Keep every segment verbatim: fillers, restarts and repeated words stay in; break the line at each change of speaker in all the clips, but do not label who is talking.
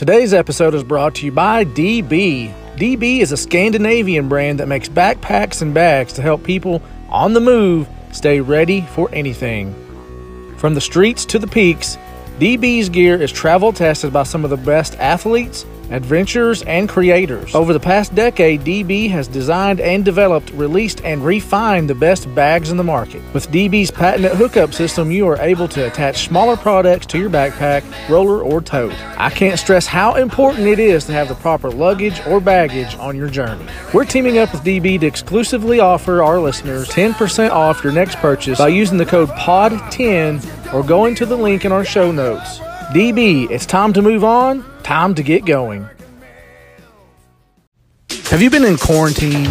Today's episode is brought to you by D B. D B is a Scandinavian brand that makes backpacks and bags to help people on the move stay ready for anything. From the streets to the peaks, D B's gear is travel tested by some of the best athletes, adventurers, and creators. Over the past decade, D B has designed and developed, released, and refined the best bags in the market. With D B's patented hookup system, you are able to attach smaller products to your backpack, roller, or tote. I can't stress how important it is to have the proper luggage or baggage on your journey. We're teaming up with D B to exclusively offer our listeners ten percent off your next purchase by using the code P O D ten or going to the link in our show notes. D B, it's time to move on, time to get going. Have you been in quarantine?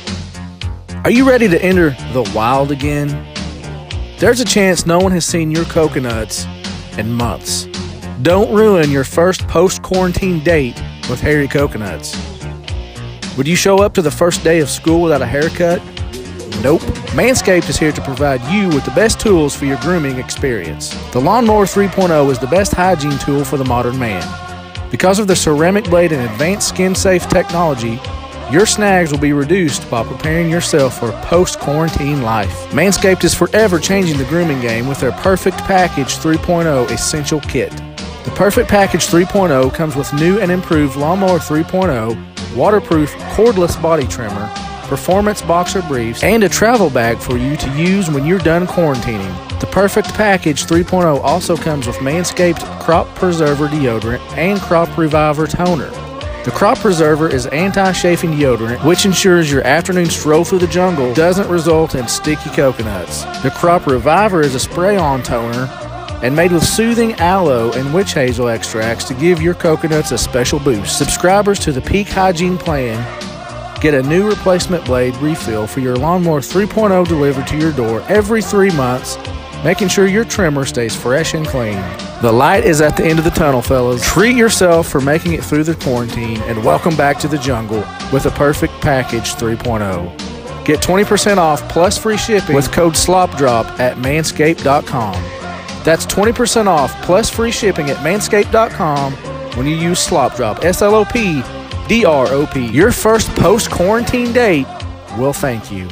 Are you ready to enter the wild again? There's a chance no one has seen your coconuts in months. Don't ruin your first post-quarantine date with hairy coconuts. Would you show up to the first day of school without a haircut? Nope. Manscaped is here to provide you with the best tools for your grooming experience. The Lawnmower three point oh is the best hygiene tool for the modern man. Because of the ceramic blade and advanced skin-safe technology, your snags will be reduced while preparing yourself for post-quarantine life. Manscaped is forever changing the grooming game with their Perfect Package three point oh Essential Kit. The Perfect Package three point oh comes with new and improved Lawnmower three point oh, waterproof cordless body trimmer, performance boxer briefs, and a travel bag for you to use when you're done quarantining. The Perfect Package three point oh also comes with Manscaped Crop Preserver Deodorant and Crop Reviver Toner. The Crop Preserver is anti-chafing deodorant, which ensures your afternoon stroll through the jungle doesn't result in sticky coconuts. The Crop Reviver is a spray-on toner and made with soothing aloe and witch hazel extracts to give your coconuts a special boost. Subscribers to the Peak Hygiene Plan get a new replacement blade refill for your Lawnmower three point oh delivered to your door every three months, making sure your trimmer stays fresh and clean. The light is at the end of the tunnel, fellas. Treat yourself for making it through the quarantine and welcome back to the jungle with a Perfect Package three point oh. Get twenty percent off plus free shipping with code SLOPDROP at manscaped dot com. That's twenty percent off plus free shipping at manscaped dot com when you use SLOPDROP, S L O P D R O P. Your first post-quarantine date will thank you.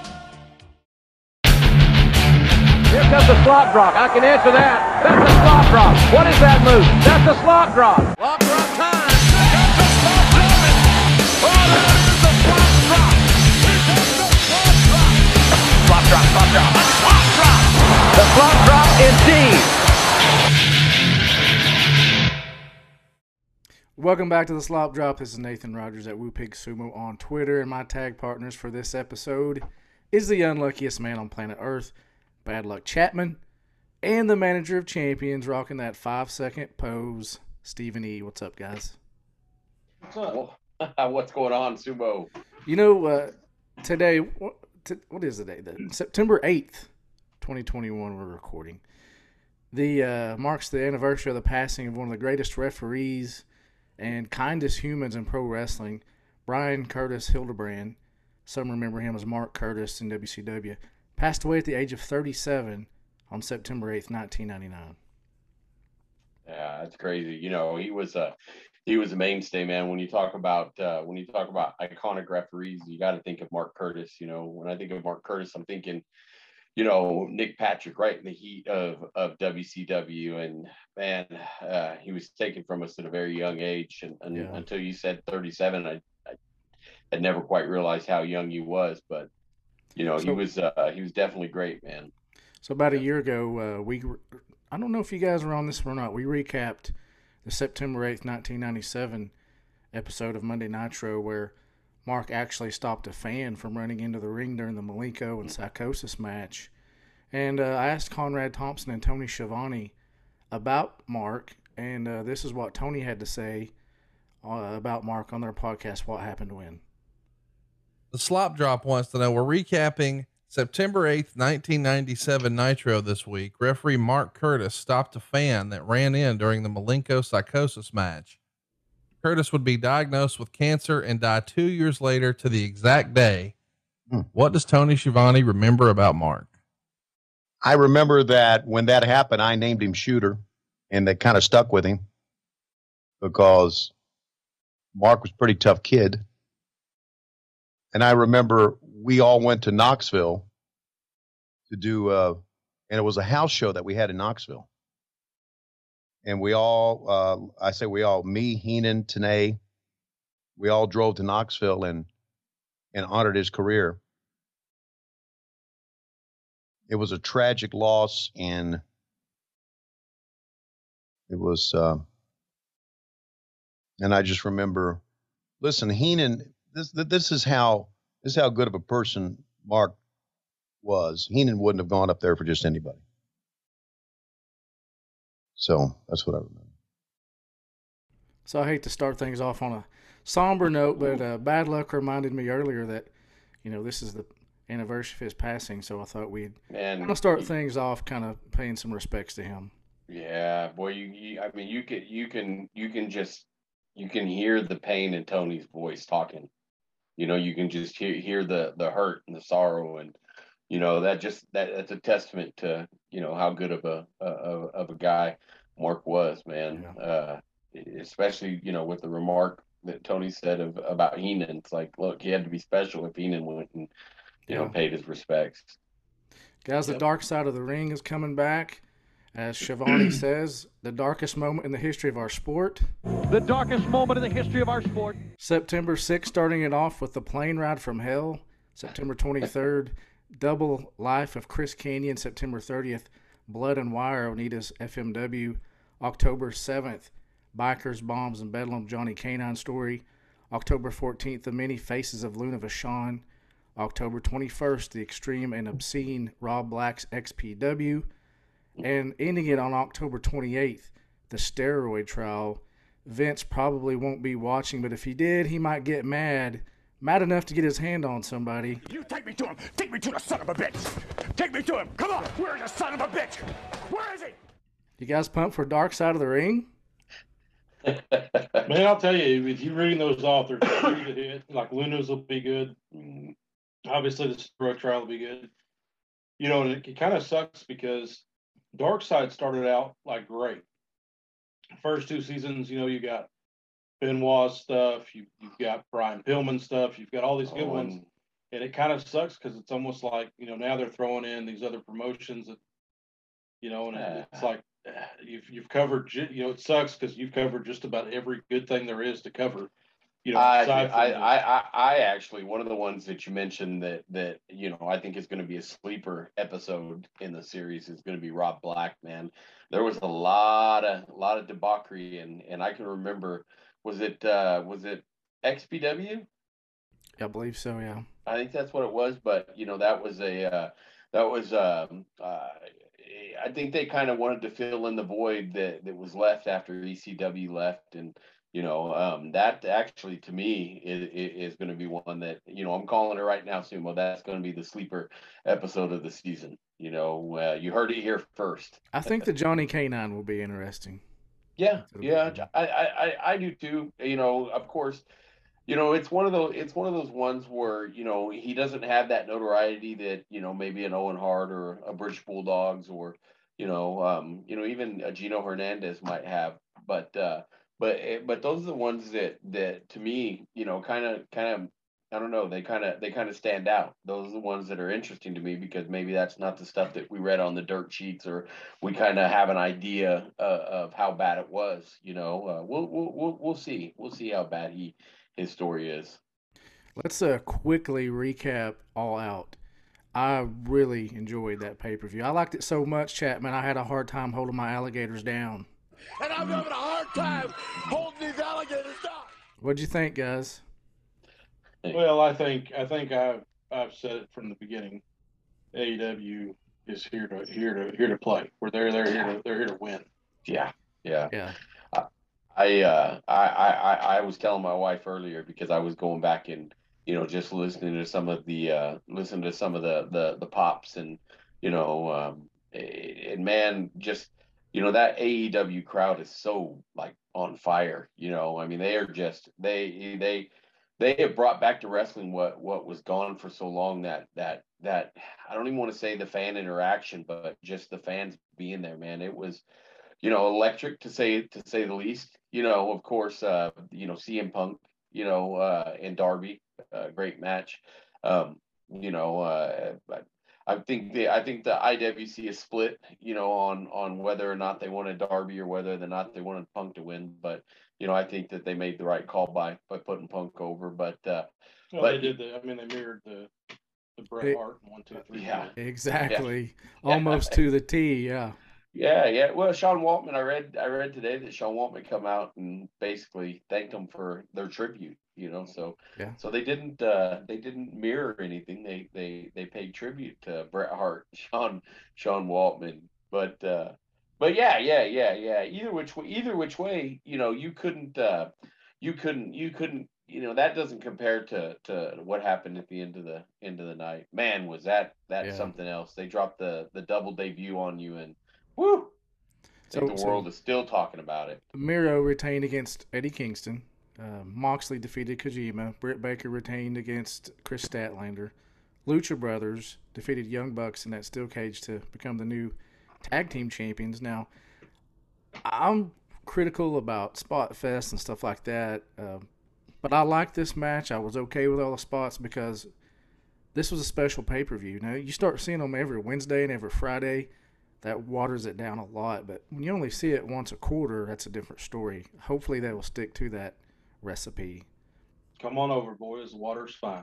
Here comes the slop drop. I can answer that. That's a slop drop. What is that move? That's a slop drop. Slop drop time. Here comes the slop drop. Oh, this is the slop drop. Here comes the slop drop. Slop drop, slop drop. A slop drop. The slop drop indeed.
Welcome back to the Slop Drop. This is Nathan Rogers at WooPig Sumo on Twitter, and my tag partners for this episode is the unluckiest man on planet Earth, Bad Luck Chapman, and the manager of champions rocking that five-second pose, Stephen E. What's up, guys?
What's up? What's going on, Sumo?
You know, uh, today, what, t- what is the day? The, September eighth, twenty twenty-one, we're recording. The uh, marks the anniversary of the passing of one of the greatest referees and kindest humans in pro wrestling, Brian Curtis Hildebrand. Some remember him as Mark Curtis in W C W. Passed away at the age of thirty-seven on September eighth, nineteen ninety-nine.
Yeah, that's crazy. You know, he was a he was a mainstay, man. When you talk about uh, when you talk about iconic referees, you got to think of Mark Curtis. You know, when I think of Mark Curtis, I'm thinking, you know, Nick Patrick, right in the heat of, of W C W. And, man, uh, he was taken from us at a very young age. And, and yeah. Until you said thirty-seven, I, I had never quite realized how young he was. But, you know, so, he was uh, he was definitely great, man.
So about a year ago, uh, we I don't know if you guys were on this or not. We recapped the September eighth, nineteen ninety-seven episode of Monday Nitro where Mark actually stopped a fan from running into the ring during the Malenko and Psychosis match. And uh, I asked Conrad Thompson and Tony Schiavone about Mark, and uh, this is what Tony had to say uh, about Mark on their podcast, What Happened When.
The Slop Drop wants to know, we're recapping September eighth, nineteen ninety-seven Nitro this week. Referee Mark Curtis stopped a fan that ran in during the Malenko Psychosis match. Curtis would be diagnosed with cancer and die two years later to the exact day. Hmm. What does Tony Schiavone remember about Mark?
I remember that when that happened, I named him Shooter, and that kind of stuck with him. because Mark was a pretty tough kid. And I remember we all went to Knoxville to do, uh, and it was a house show that we had in Knoxville. And we all, uh, I say we all, me, Heenan, Tenay, we all drove to Knoxville and, and honored his career. It was a tragic loss, and it was, uh, and I just remember, listen, Heenan, this this is how this is how good of a person Mark was. Heenan wouldn't have gone up there for just anybody. So that's what I remember.
So I hate to start things off on a somber note, but uh, bad luck reminded me earlier that, you know, this is the anniversary of his passing, so I thought we'd kind of start things off kind of paying some respects to him.
Yeah, boy, you, you I mean, you can you can you can just you can hear the pain in Tony's voice talking. You know, you can just hear hear the the hurt and the sorrow, and you know that just that that's a testament to, you know, how good of a of, of a guy Mark was, man. Yeah. Uh, especially, you know, with the remark that Tony said of about Heenan. It's like, look, he had to be special if Heenan went and, you yeah. know, paid his respects.
Guys, yep. The dark side of the ring is coming back. As Shivani says, the darkest moment in the history of our sport.
The darkest moment in the history of our sport.
September sixth, starting it off with the plane ride from hell. September twenty-third, Double Life of Chris Kanyon. September thirtieth, Blood and Wire, Onita's F M W. October seventh, Bikers, Bombs, and Bedlam, Johnny Canine Story. October fourteenth, The Many Faces of Luna Vachon. October twenty-first, The Extreme and Obscene Rob Black's X P W. And ending it on October twenty-eighth, the steroid trial. Vince probably won't be watching, but if he did, he might get mad. Mad enough to get his hand on somebody.
You take me to him. Take me to the son of a bitch. Take me to him. Come on. Where's the son of a bitch? Where is he?
You guys pumped for Dark Side of the Ring?
Man, I'll tell you, if you're reading those authors, to hit, like Luna's will be good. Obviously, the steroid trial will be good. You know, and it, it kind of sucks because Dark Side started out like great. First two seasons, you know, you got Benoit stuff, you, you've got Brian Pillman stuff, you've got all these good oh, ones, and it kind of sucks because it's almost like, you know, now they're throwing in these other promotions that, you know, and uh, it's like you've you've covered, you know, it sucks because you've covered just about every good thing there is to cover. You know,
I, I, I, I, I actually, one of the ones that you mentioned that, that, you know, I think is going to be a sleeper episode in the series is going to be Rob Black, man. There was a lot of, a lot of debauchery, and, and I can remember, was it, uh, was it X P W?
I believe so. Yeah.
I think that's what it was. But, you know, that was a, uh, that was, um, uh, I think they kind of wanted to fill in the void that, that was left after E C W left. And, you know, um, that actually, to me, is, is going to be one that, you know, I'm calling it right now, Sumo. That's going to be the sleeper episode of the season. You know, uh, you heard it here first.
I think the Johnny Canine will be interesting.
Yeah, yeah, I, I, I do too. You know, of course, you know, it's one of those, it's one of those ones where, you know, he doesn't have that notoriety that, you know, maybe an Owen Hart or a British Bulldogs or, you know, um, you know, even a Gino Hernandez might have, but, uh, But but those are the ones that, that to me, you know, kind of kind of I don't know, they kind of they kind of stand out. Those are the ones that are interesting to me because maybe that's not the stuff that we read on the dirt sheets, or we kind of have an idea uh, of how bad it was. You know, uh, we'll, we'll we'll we'll see we'll see how bad he his story is.
Let's uh, quickly recap All Out. I really enjoyed that pay per view. I liked it so much, Chapman. I had a hard time holding my alligators down.
And I'm having a hard time holding these alligators down.
What'd you think, guys?
Well, I think I think I've I've said it from the beginning. A E W is here to here to here to play. We're there. They're here to they're here to win.
Yeah, yeah,
yeah.
I I, uh, I I I was telling my wife earlier because I was going back and, you know, just listening to some of the uh, listening to some of the the the pops, and, you know, um, and man, just. You know, that A E W crowd is so, like, on fire. You know, I mean, they are just they they they have brought back to wrestling what what was gone for so long. That that that I don't even want to say the fan interaction, but just the fans being there, man. It was, you know, electric to say to say the least. you know, of course, uh, you know, C M Punk, you know, uh, and Darby, uh, great match. Um, you know, uh, I, I think the I think the I W C is split, you know, on on whether or not they wanted Darby or whether or not they wanted Punk to win. But you know, I think that they made the right call by by putting Punk over. But uh,
well,
but
they did the. I mean, they mirrored the the Bret
It-
Hart and one, two, three.
yeah,
Exactly.
Yeah.
Almost to the T, yeah.
Yeah, yeah. Well, Sean Waltman, I read I read today that Sean Waltman come out and basically thanked them for their tribute, you know. So
Yeah.
so they didn't uh they didn't mirror anything. They they they paid tribute to Bret Hart, Sean Sean Waltman. But uh but yeah, yeah, yeah, yeah. Either which way either which way, you know, you couldn't uh you couldn't you couldn't you know, that doesn't compare to to what happened at the end of the end of the night. Man, was that that
Yeah.
something else. They dropped the the double debut on you, and woo! I think
So-
the
so-
world is still talking about it.
Miro retained against Eddie Kingston. Uh, Moxley defeated Kojima. Britt Baker retained against Chris Statlander. Lucha Brothers defeated Young Bucks in that steel cage to become the new tag team champions. Now, I'm critical about Spot Fest and stuff like that, uh, but I like this match. I was okay with all the spots because this was a special pay-per-view. Now, you start seeing them every Wednesday and every Friday. That waters it down a lot, but when you only see it once a quarter, that's a different story. Hopefully they will stick to that recipe.
Come on over, boys. The water's fine.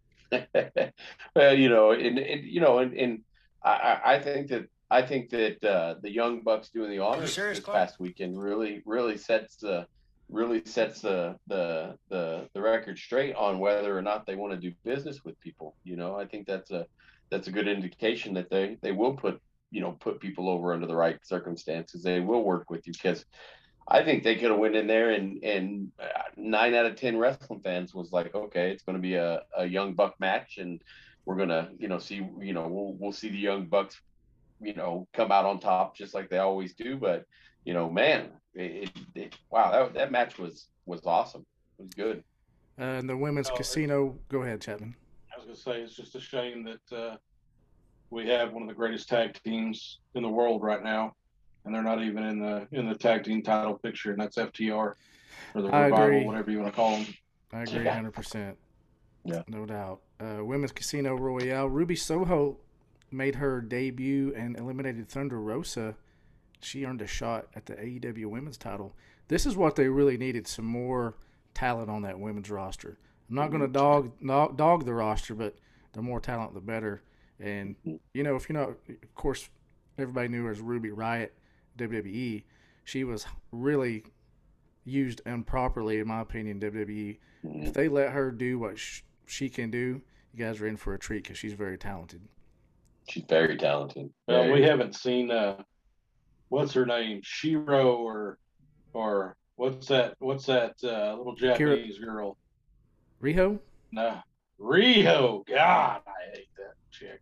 Well, you know, and, and you know, and, and I, I I think that I think that uh, the Young Bucks doing the honors
serious,
this
Clark?
past weekend really really sets the really sets the, the the the record straight on whether or not they want to do business with people. You know, I think that's a that's a good indication that they they will put you know put people over under the right circumstances. They will work with you because I think they could have went in there and and uh, nine out of ten wrestling fans was like, okay, it's going to be a, a Young Buck match, and we're gonna you know see you know we'll we'll see the Young Bucks you know come out on top just like they always do. But you know, man, it, it, it, wow, that that match was was awesome. It was good.
Uh, and the women's
Oh,
casino. Go ahead, Chapman.
I was gonna say it's just a shame that uh, we have one of the greatest tag teams in the world right now, and they're not even in the in the tag team title picture, and that's F T R or the
I
Revival,
agree.
whatever you want to call them.
I agree
Yeah.
one hundred percent.
Yeah.
No doubt. Uh, women's Casino Royale. Ruby Soho made her debut and eliminated Thunder Rosa. She earned a shot at the A E W women's title. This is what they really needed, some more talent on that women's roster. I'm not going to dog, dog dog the roster, but the more talent, the better. And, you know, if you're not, of course, everybody knew her as Ruby Riott, W W E. She was really used improperly, in my opinion, W W E. If they let her do what sh- she can do, you guys are in for a treat because she's very talented.
She's very talented.
Well,
Very-
we haven't seen uh, what's her name, Shiro, or or what's that? What's that uh, little Japanese girl?
Riho?
No, Rio. God, I hate that chick.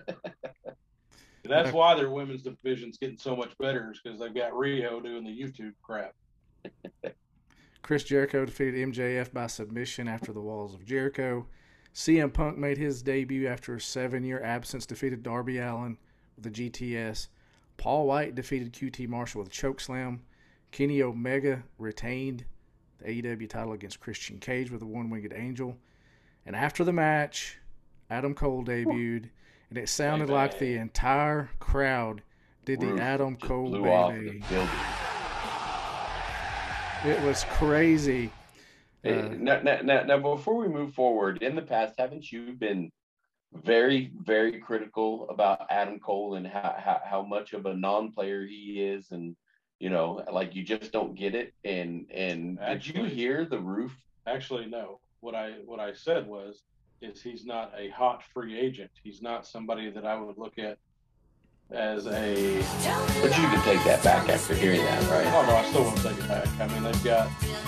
That's why their women's division's getting so much better, is because they've got Rio doing the YouTube crap.
Chris Jericho defeated M J F by submission after the Walls of Jericho. C M Punk made his debut after a seven-year absence, defeated Darby Allin with the G T S. Paul White defeated Q T Marshall with a chokeslam. Kenny Omega retained the A E W title against Christian Cage with a one-winged angel. And after the match, Adam Cole debuted, and it sounded
Baby.
like the entire crowd did the
Roof
Adam
just
Cole
blew off the
baby.
building.
It was crazy.
Hey,
Uh,
now, now, now, now, before we move forward, in the past, haven't you been very, very critical about Adam Cole and how, how, how much of a non-player he is, and you know, like you just don't get it? And and did you
Actually-
hear the roof?
Actually, no. What I what I said was, is he's not a hot free agent. He's not somebody that I would look at as a.
But you can take that back after hearing that, right?
Oh no, I still want to take it back. I mean, they've got.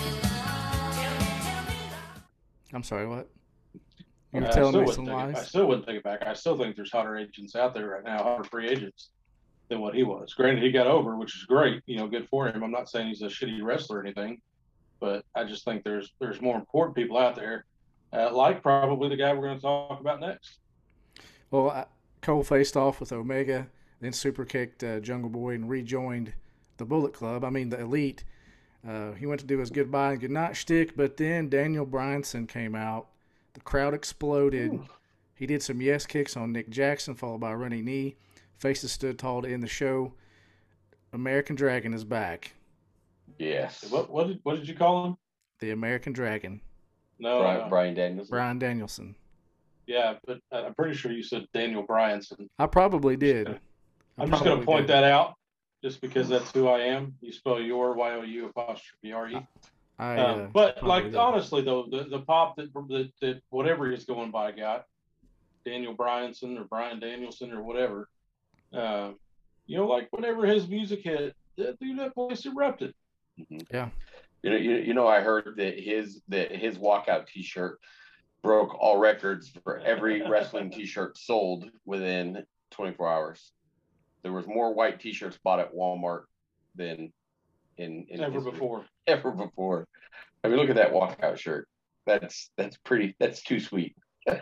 I'm sorry, what? You were
I
telling
still
me
wouldn't
some
take it- I
lies?
still wouldn't take it back. I still think there's hotter agents out there right now, hotter free agents than what he was. Granted, he got over, which is great. You know, good for him. I'm not saying he's a shitty wrestler or anything, but I just think there's there's more important people out there, uh, like probably the guy we're going to talk about next.
Well, I, Cole faced off with Omega, then super kicked uh, Jungle Boy and rejoined the Bullet Club. I mean, the Elite. Uh, he went to do his goodbye and goodnight shtick, but then Daniel Bryanson came out. The crowd exploded. Ooh. He did some yes kicks on Nick Jackson, followed by a running knee. Faces stood tall to end the show. American Dragon is back.
Yes.
What what did, what did you call him?
The American Dragon.
No,
Bryan,
no.
Bryan Danielson.
Bryan Danielson.
Yeah, but I'm pretty sure you said Daniel Bryanson.
I probably did.
I'm just going to point did. that out, just because that's who I am. You spell your Y O U apostrophe R E.
I,
um,
uh,
but like
did.
honestly though, the, the pop that, that that whatever he's going by got Daniel Bryanson or Bryan Danielson or whatever. Uh, you know, like whenever his music hit, that dude, that place erupted.
Mm-hmm.
Yeah.
You know, you, you know, I heard that his that his walkout T-shirt broke all records for every wrestling T-shirt sold within twenty-four hours. There was more white T-shirts bought at Walmart than in, in
ever
history.
before.
Ever before. I mean, look at that walkout shirt. That's that's pretty. That's too sweet.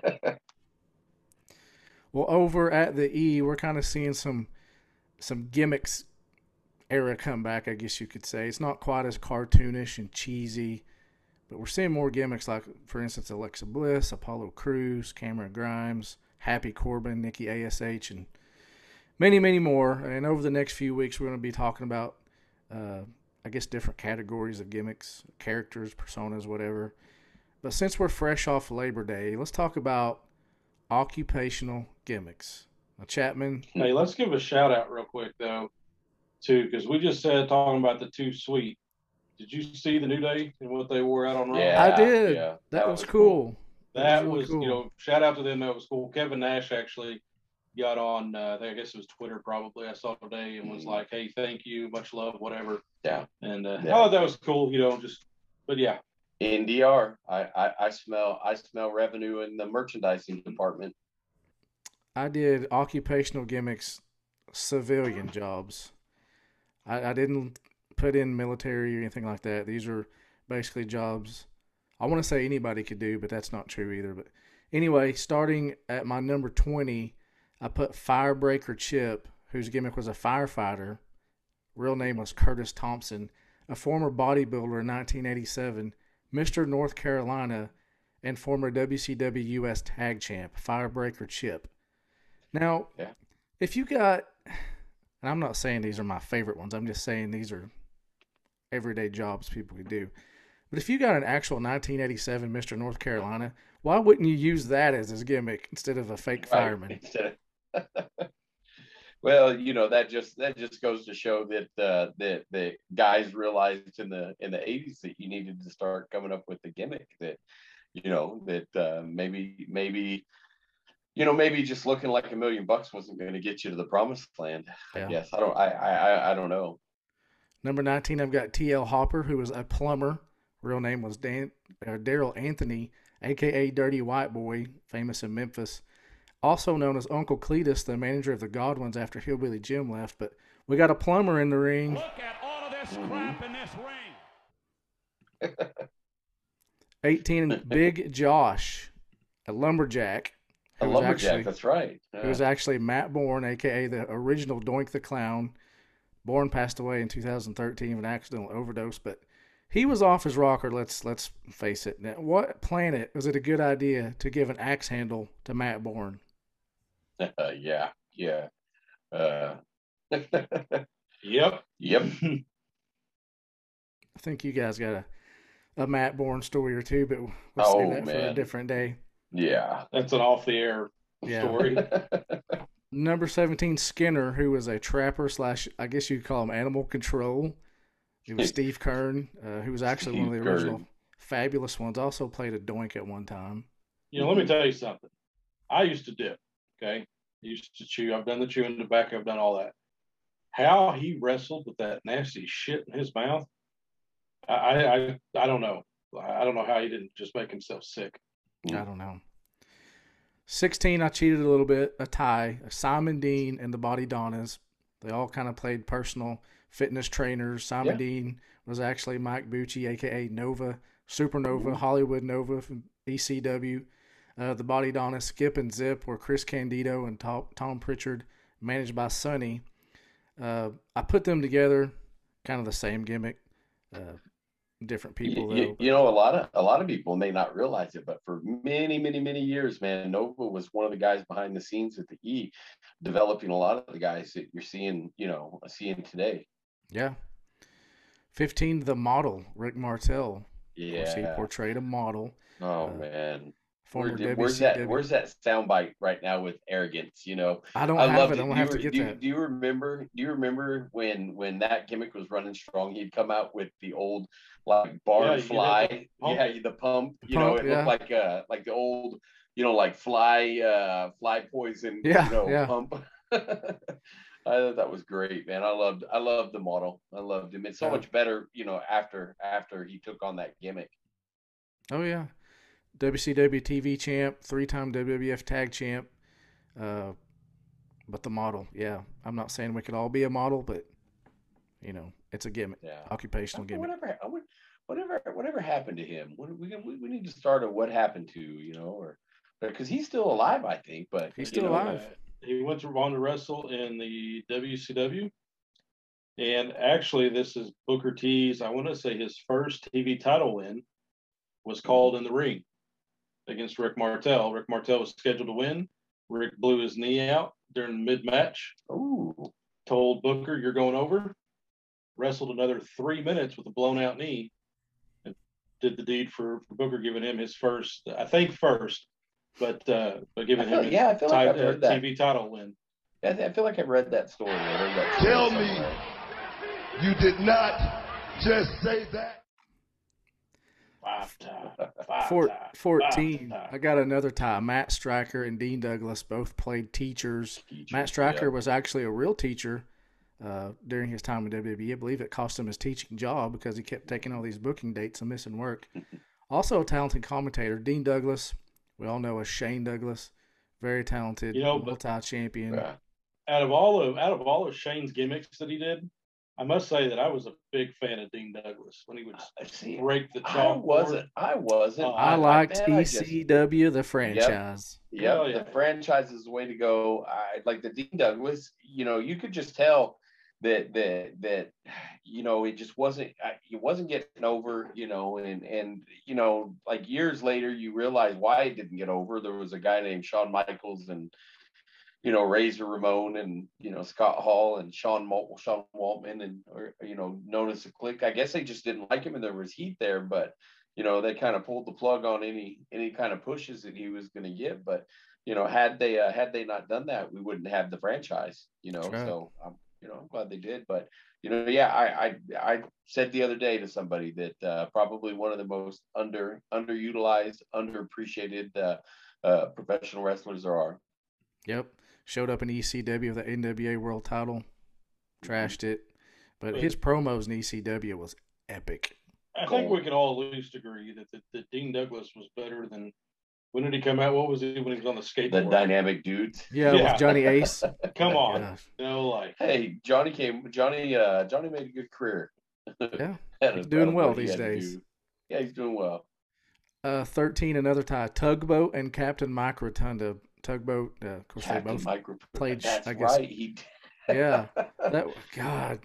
Well, over at the E, we're kind of seeing some some gimmicks era come back, I guess you could say. It's not quite as cartoonish and cheesy, but we're seeing more gimmicks like, for instance, Alexa Bliss, Apollo Crews, Cameron Grimes, Happy Corbin, Nikki A S H, and many, many more. And over the next few weeks, we're going to be talking about, uh, I guess, different categories of gimmicks, characters, personas, whatever. But since we're fresh off Labor Day, let's talk about occupational gimmicks. Now, Chapman.
Hey, let's give a shout out real quick, though, too, because we just said talking about the Too Sweet. Did you see the New Day and what they wore out on Raw?
Yeah,
I did.
Yeah,
that,
that
was,
was
cool.
cool.
That,
was,
was,
really cool.
you know, shout out to them. That was cool. Kevin Nash actually got on, uh, I guess it was Twitter probably, I saw today, and was mm-hmm. like, hey, thank you, much love, whatever.
Yeah.
And uh,
yeah.
I thought that was cool, you know, just, but yeah.
N D R, I, I, I smell, I smell revenue in the merchandising department.
I did occupational gimmicks, civilian jobs. I, I didn't put in military or anything like that. These are basically jobs I want to say anybody could do, but that's not true either. But anyway, starting at my number twenty, I put Firebreaker Chip, whose gimmick was a firefighter. Real name was Curtis Thompson, a former bodybuilder in nineteen eighty-seven, Mister North Carolina, and former W C W U S Tag Champ, Firebreaker Chip. Now,
yeah.
if you got, and I'm not saying these are my favorite ones, I'm just saying these are everyday jobs people could do. But if you got an actual nineteen eighty-seven Mister North Carolina, why wouldn't you use that as his gimmick instead of a fake fireman?
Right. Well, you know, that just that just goes to show that uh, that the guys realized in the in the eighties that you needed to start coming up with the gimmick that, you know, that uh, maybe maybe you know maybe just looking like a million bucks wasn't going to get you to the promised land.
Yeah.
I guess I don't I, I I don't know.
Number nineteen, I've got T L Hopper, who was a plumber. Real name was Dan uh, Daryl Anthony, aka Dirty White Boy, famous in Memphis. Also known as Uncle Cletus, the manager of the Godwins after Hillbilly Jim left. But we got a plumber in the ring.
Look at all of this crap in this ring.
eighteen, Big Josh, a lumberjack.
A lumberjack,
actually,
that's right. Yeah.
It was actually Matt Bourne, a k a the original Doink the Clown. Bourne passed away in two thousand thirteen of an accidental overdose, but he was off his rocker, let's let's face it. Now, what planet was it a good idea to give an axe handle to Matt Bourne?
Uh, yeah, yeah. Uh.
Yep.
Yep.
I think you guys got a, a Matt Bourne story or two, but we'll
oh,
save that
man.
for a different day.
Yeah.
That's an off-the-air
yeah.
story.
Number seventeen, Skinner, who was a trapper slash, I guess you'd call him animal control. It was Steve Kern, uh, who was actually
Steve
one of the original
Kern.
fabulous ones. Also played a Doink at one time.
You know, let me tell you something. I used to dip, okay? I used to chew. I've done the chewing tobacco. I've done all that. How he wrestled with that nasty shit in his mouth, I, I, I don't know. I don't know how he didn't just make himself sick.
I don't know. sixteen, I cheated a little bit. A tie. Simon Dean and the Body Donnas. They all kind of played personal fitness trainers. Simon
Yeah.
Dean was actually Mike Bucci, a k a. Nova, Supernova, Hollywood Nova from E C W. Uh, the Body Donna, Skip and Zip were Chris Candido and Tom, Tom Pritchard, managed by Sonny. Uh, I put them together, kind of the same gimmick. Uh, different people
You,
though.
you know, a lot of a lot of people may not realize it, but for many, many, many years, man, Nova was one of the guys behind the scenes at the E, developing a lot of the guys that you're seeing, you know, seeing today.
Yeah. fifteen, the model, Rick Martel.
Yeah.
Of course, he portrayed a model.
Oh
uh,
man.
Former
Where, where's that?
W C W.
Where's that soundbite right now with arrogance? You know,
I don't
I
have
loved
it.
it.
I'm
Do
gonna
you,
have to get
do, you-
that.
do you remember? Do you remember when when that gimmick was running strong? He'd come out with the old like barn
Yeah, you
fly.
did the pump.
Yeah, the pump.
The
you know,
pump,
it
yeah.
looked like uh like the old, you know, like fly uh fly poison.
Yeah,
you know,
yeah.
pump. I thought that was great, man. I loved I loved the model. I loved him. It's so
Yeah.
much better, you know, after after he took on that gimmick.
Oh yeah, W C W T V champ, three-time W W F tag champ. Uh, but the model, yeah. I'm not saying we could all be a model, but you know, it's a gimmick,
Yeah.
occupational gimmick.
Whatever, I would- whatever, whatever happened to him? What, we, we we need to start a what happened to, you know, or because he's still alive, I think. But
He's
you
still
know,
alive.
Uh, he went to on to wrestle in the W C W, and actually, this is Booker T's. I want to say his first T V title win was called in the ring against Rick Martel. Rick Martel was scheduled to win. Rick blew his knee out during mid match.
Ooh,
Told Booker, "You're going over." Wrestled another three minutes with a blown out knee, and did the deed for, for Booker, giving him his first, I think first, but uh, but giving
I feel-
him his
yeah, I feel like I've
ti-
heard
uh,
that.
T V title win.
I, I feel like I've read that story. I heard that story
Tell me
somewhere.
you did not just say that.
Five time, five
Four,
time,
fourteen.
five
I
time.
got another tie. Matt Stryker and Dean Douglas both played teachers.
Teachers,
Matt Stryker
yeah.
was actually a real teacher uh, during his time in W W E. I believe it cost him his teaching job because he kept taking all these booking dates and missing work. Also a talented commentator, Dean Douglas. We all know as Shane Douglas. Very talented,
You know, but-
multi-champion.
Yeah.
Out of all of out of all of Shane's gimmicks that he did, I must say that I was a big fan of Dean Douglas when he would
I see.
break the
I
chalkboard.
wasn't. I wasn't.
Oh,
I liked
man, I
E C W, the franchise.
Yep,
Oh, yeah.
the franchise is the way to go. I like the Dean Douglas. You know, you could just tell that that that you know it just wasn't. It wasn't getting over. You know, and and you know, like years later, you realize why it didn't get over. There was a guy named Shawn Michaels and you know Razor Ramon and you know Scott Hall and Sean Mal- Sean Waltman and or, you know known as the Click. I guess they just didn't like him and there was heat there, but you know they kind of pulled the plug on any any kind of pushes that he was going to give. But you know had they uh, had they not done that, we wouldn't have the franchise. You know,
That's right.
so I'm you know I'm glad they did. But you know, yeah, I I, I said the other day to somebody that uh, probably one of the most under underutilized, underappreciated uh, uh, professional wrestlers there are.
Yep. Showed up in E C W with the N W A World Title. Trashed it. But
But-
his promos in E C W was epic.
I think we could all at least agree that, that, that Dean Douglas was better than when did he come out? What was he when he was on the
The
skateboard?
dynamic dudes.
Yeah,
Yeah.
with Johnny Ace.
Come on,
Gosh.
no like
Hey, Johnny came. Johnny. Uh, Johnny made a good career.
Yeah.
Had
He's
a-
doing
had
well
what he
these
had to
days.
do. Yeah, he's doing well.
Uh, thirteen, another tie. Tugboat and Captain Mike Rotunda. Tugboat, uh, of course,
Captain
they both.
Micro.
played,
That's
I guess-
right. He.
Yeah. That God.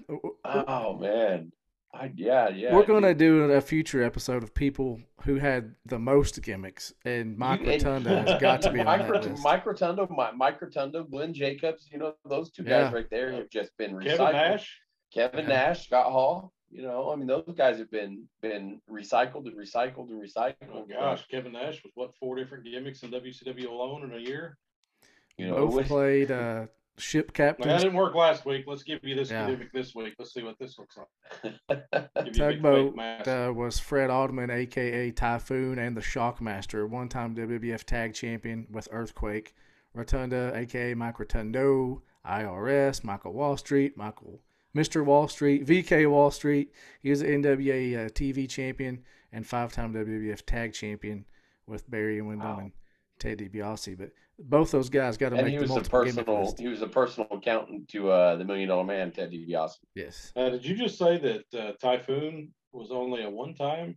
Oh man. I yeah yeah.
We're going to do a future episode of people who had the most gimmicks, and Mike
You- and-
Rotunda has got to be on
Mike,
that
Rot-
list.
Mike Rotundo, Mi- Mike Rotundo, Glenn Jacobs. You know those two guys
Yeah.
right there have just been recycled.
Kevin Nash.
Kevin
Yeah.
Nash, Scott Hall. You know, I mean, those guys have been been recycled and recycled and recycled.
Oh gosh, Kevin Nash was what four different gimmicks in W C W alone in a year.
you know,
Both
with-
played uh, ship
Like,
captains.
that didn't work last week. Let's give you this
Yeah.
gimmick this week. Let's see what this looks like. Give you a big
Tugboat
fake mask.
uh, was Fred Ottman, a k a. Typhoon, and the Shockmaster, one-time W W F Tag Champion with Earthquake. Rotunda, a k a. Mike Rotundo, I R S, Michael Wall Street, Michael Mister Wall Street, V K Wall Street. He was the N W A uh, T V Champion and five-time W W F Tag Champion with Barry Windham
Wow.
and Ted DiBiase. But both those guys got to
and
make
he
the
was the
multiple gimmick
personal
list.
he was the personal accountant to uh, the Million Dollar Man, Ted DiBiase.
Yes.
Uh, did you just say that uh, Typhoon was only a one-time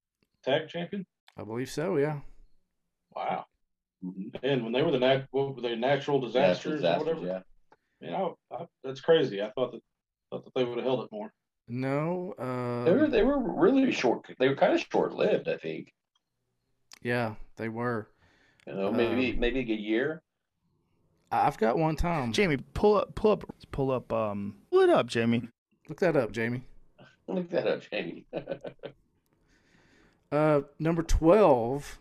tag champion?
I believe so, yeah.
Wow.
Mhm.
And when they were the nat- what were they natural disasters,
Natural
or whatever?
yeah.
You know, I, that's crazy. I thought that thought that they would have held it more.
No. Uh,
They were they were really short. They were kind of short lived, I think.
Yeah, they were.
You know, maybe
Um,
maybe a year.
I've got one, Tom.
Jamie, pull up, pull up, pull up, um, pull it up, Jamie.
Look that up, Jamie.
Look that up, Jamie.
Uh, number twelve.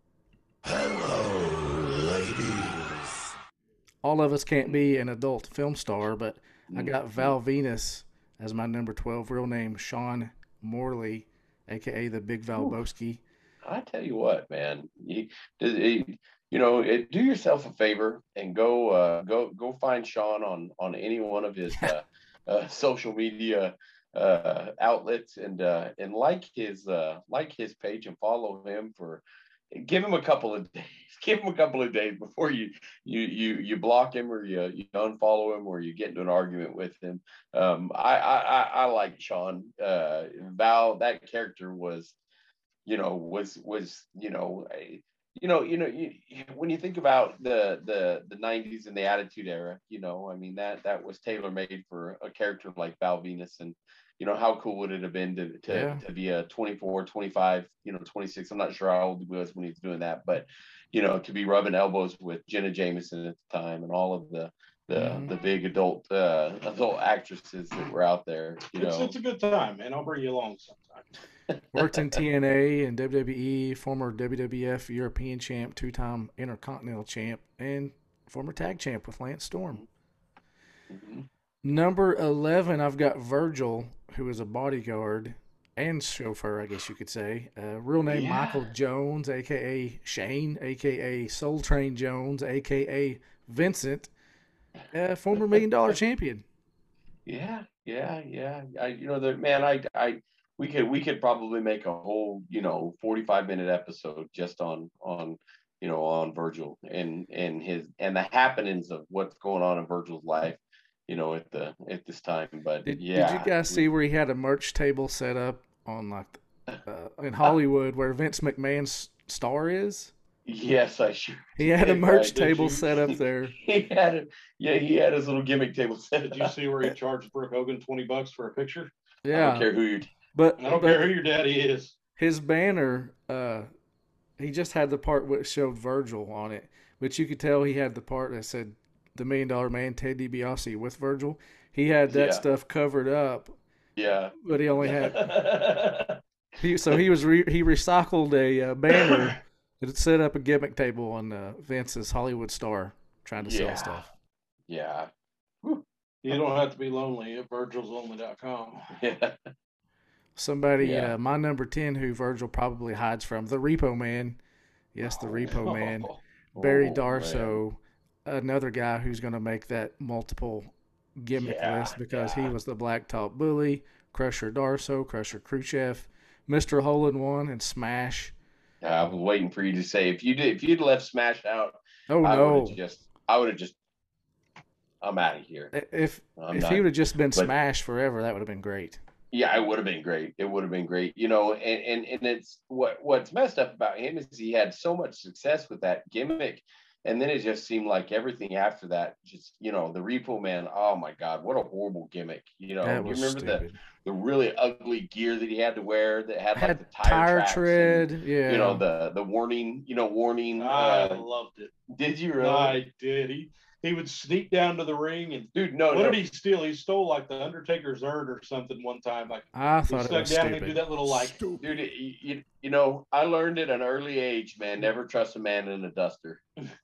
All of us can't be an adult film star, but I got Val Venus as my number twelve. Real name Sean Morley, aka the Big Valboski.
I tell you what, man, you, you know, it, do yourself a favor and go, uh, go, go find Sean on on any one of his uh, uh, social media uh, outlets and uh, and like his uh, like his page and follow him for. Give him a couple of days. Give him a couple of days before you you you you block him or you you unfollow him or you get into an argument with him. Um, I I I like Sean uh, Val. That character was. you know, was, was, you know, a, you know, you know, you, when you think about the, the, the nineties and the Attitude Era, you know, I mean, that, that was tailor made for a character like Val Venus. And, you know, how cool would it have been to, to,
Yeah.
to be a twenty-four, twenty-five, you know, twenty-six, I'm not sure how old he was when he was doing that, but, you know, to be rubbing elbows with Jenna Jameson at the time and all of the, the,
Mhm.
the big adult, uh, adult actresses that were out there, you
It's,
know.
it's a good time, man. I'll bring you along sometime.
Worked in T N A and W W E, former W W F European champ, two-time Intercontinental champ, and former tag champ with Lance Storm.
Mhm.
Number eleven, I've got Virgil, who is a bodyguard and chauffeur, I guess you could say. Uh, real name
Yeah.
Michael Jones, a k a. Shane, a k a. Soul Train Jones, a k a. Vincent, uh, former Million Dollar Champion.
Yeah, yeah, yeah. I, you know, the man, I, I, we could, we could probably make a whole, you know, forty-five minute episode just on, on, you know, on Virgil and, and his, and the happenings of what's going on in Virgil's life, you know, at the, at this time. But
Did,
yeah.
did you guys see where he had a merch table set up on like uh, in Hollywood where Vince McMahon's star is?
Yes, I sure.
He had a
did,
merch
right, did
table
you?
set up there.
He had it. Yeah, he had his little gimmick table set.
Did you see where he charged Brooke Hogan twenty bucks for a picture?
I don't
Yeah,
care who you.
but,
I don't
but
care who your daddy is.
his banner, uh, he just had the part which showed Virgil on it, but you could tell he had the part that said the Million Dollar Man, Ted DiBiase with Virgil. He had that
Yeah.
stuff covered up,
Yeah.
but he only had he. So he was re, he recycled a uh, banner that set up a gimmick table on uh, Vince's Hollywood star trying to
Yeah.
sell stuff.
Yeah.
You don't have to be lonely at virgils only dot com.
Yeah.
Somebody,
Yeah.
uh, my number ten, who Virgil probably hides from, the Repo Man. Yes, the Repo Man. Barry
Oh,
Darso, another guy who's going to make that multiple gimmick
Yeah,
list because he
yeah.
was the Blacktop Bully, Crusher Darso, Crusher Khrushchev, Mister Hole in One, and Smash.
I was waiting for you to say if you did if you'd left Smash out,
Oh
I
no!
would have just I would have just I'm out of here.
If
I'm
if
not-
he would have just been
but-
Smash forever, that would have been great.
Yeah, it would have been great. It would have been great. You know, and and and it's what what's messed up about him is he had so much success with that gimmick, and then it just seemed like everything after that, just you know, the Repo Man. Oh my God, what a horrible gimmick! You know,
That
you
was
remember the
stupid.
the really ugly gear that he had to wear that had like
Had
the tire,
tire
tracks
tread,
and,
yeah.
you know, the the warning, you know, warning.
I
Uh,
loved it.
did you really,
I did. He he would sneak down to the ring and
dude? No,
what
no.
did he steal? He stole like the Undertaker's urn or something one time. Like
I
he
thought it
stuck
was
down and he'd do
stupid.
that little like
Dude, it- you, you know, I learned at an early age, man, never trust a man in a duster.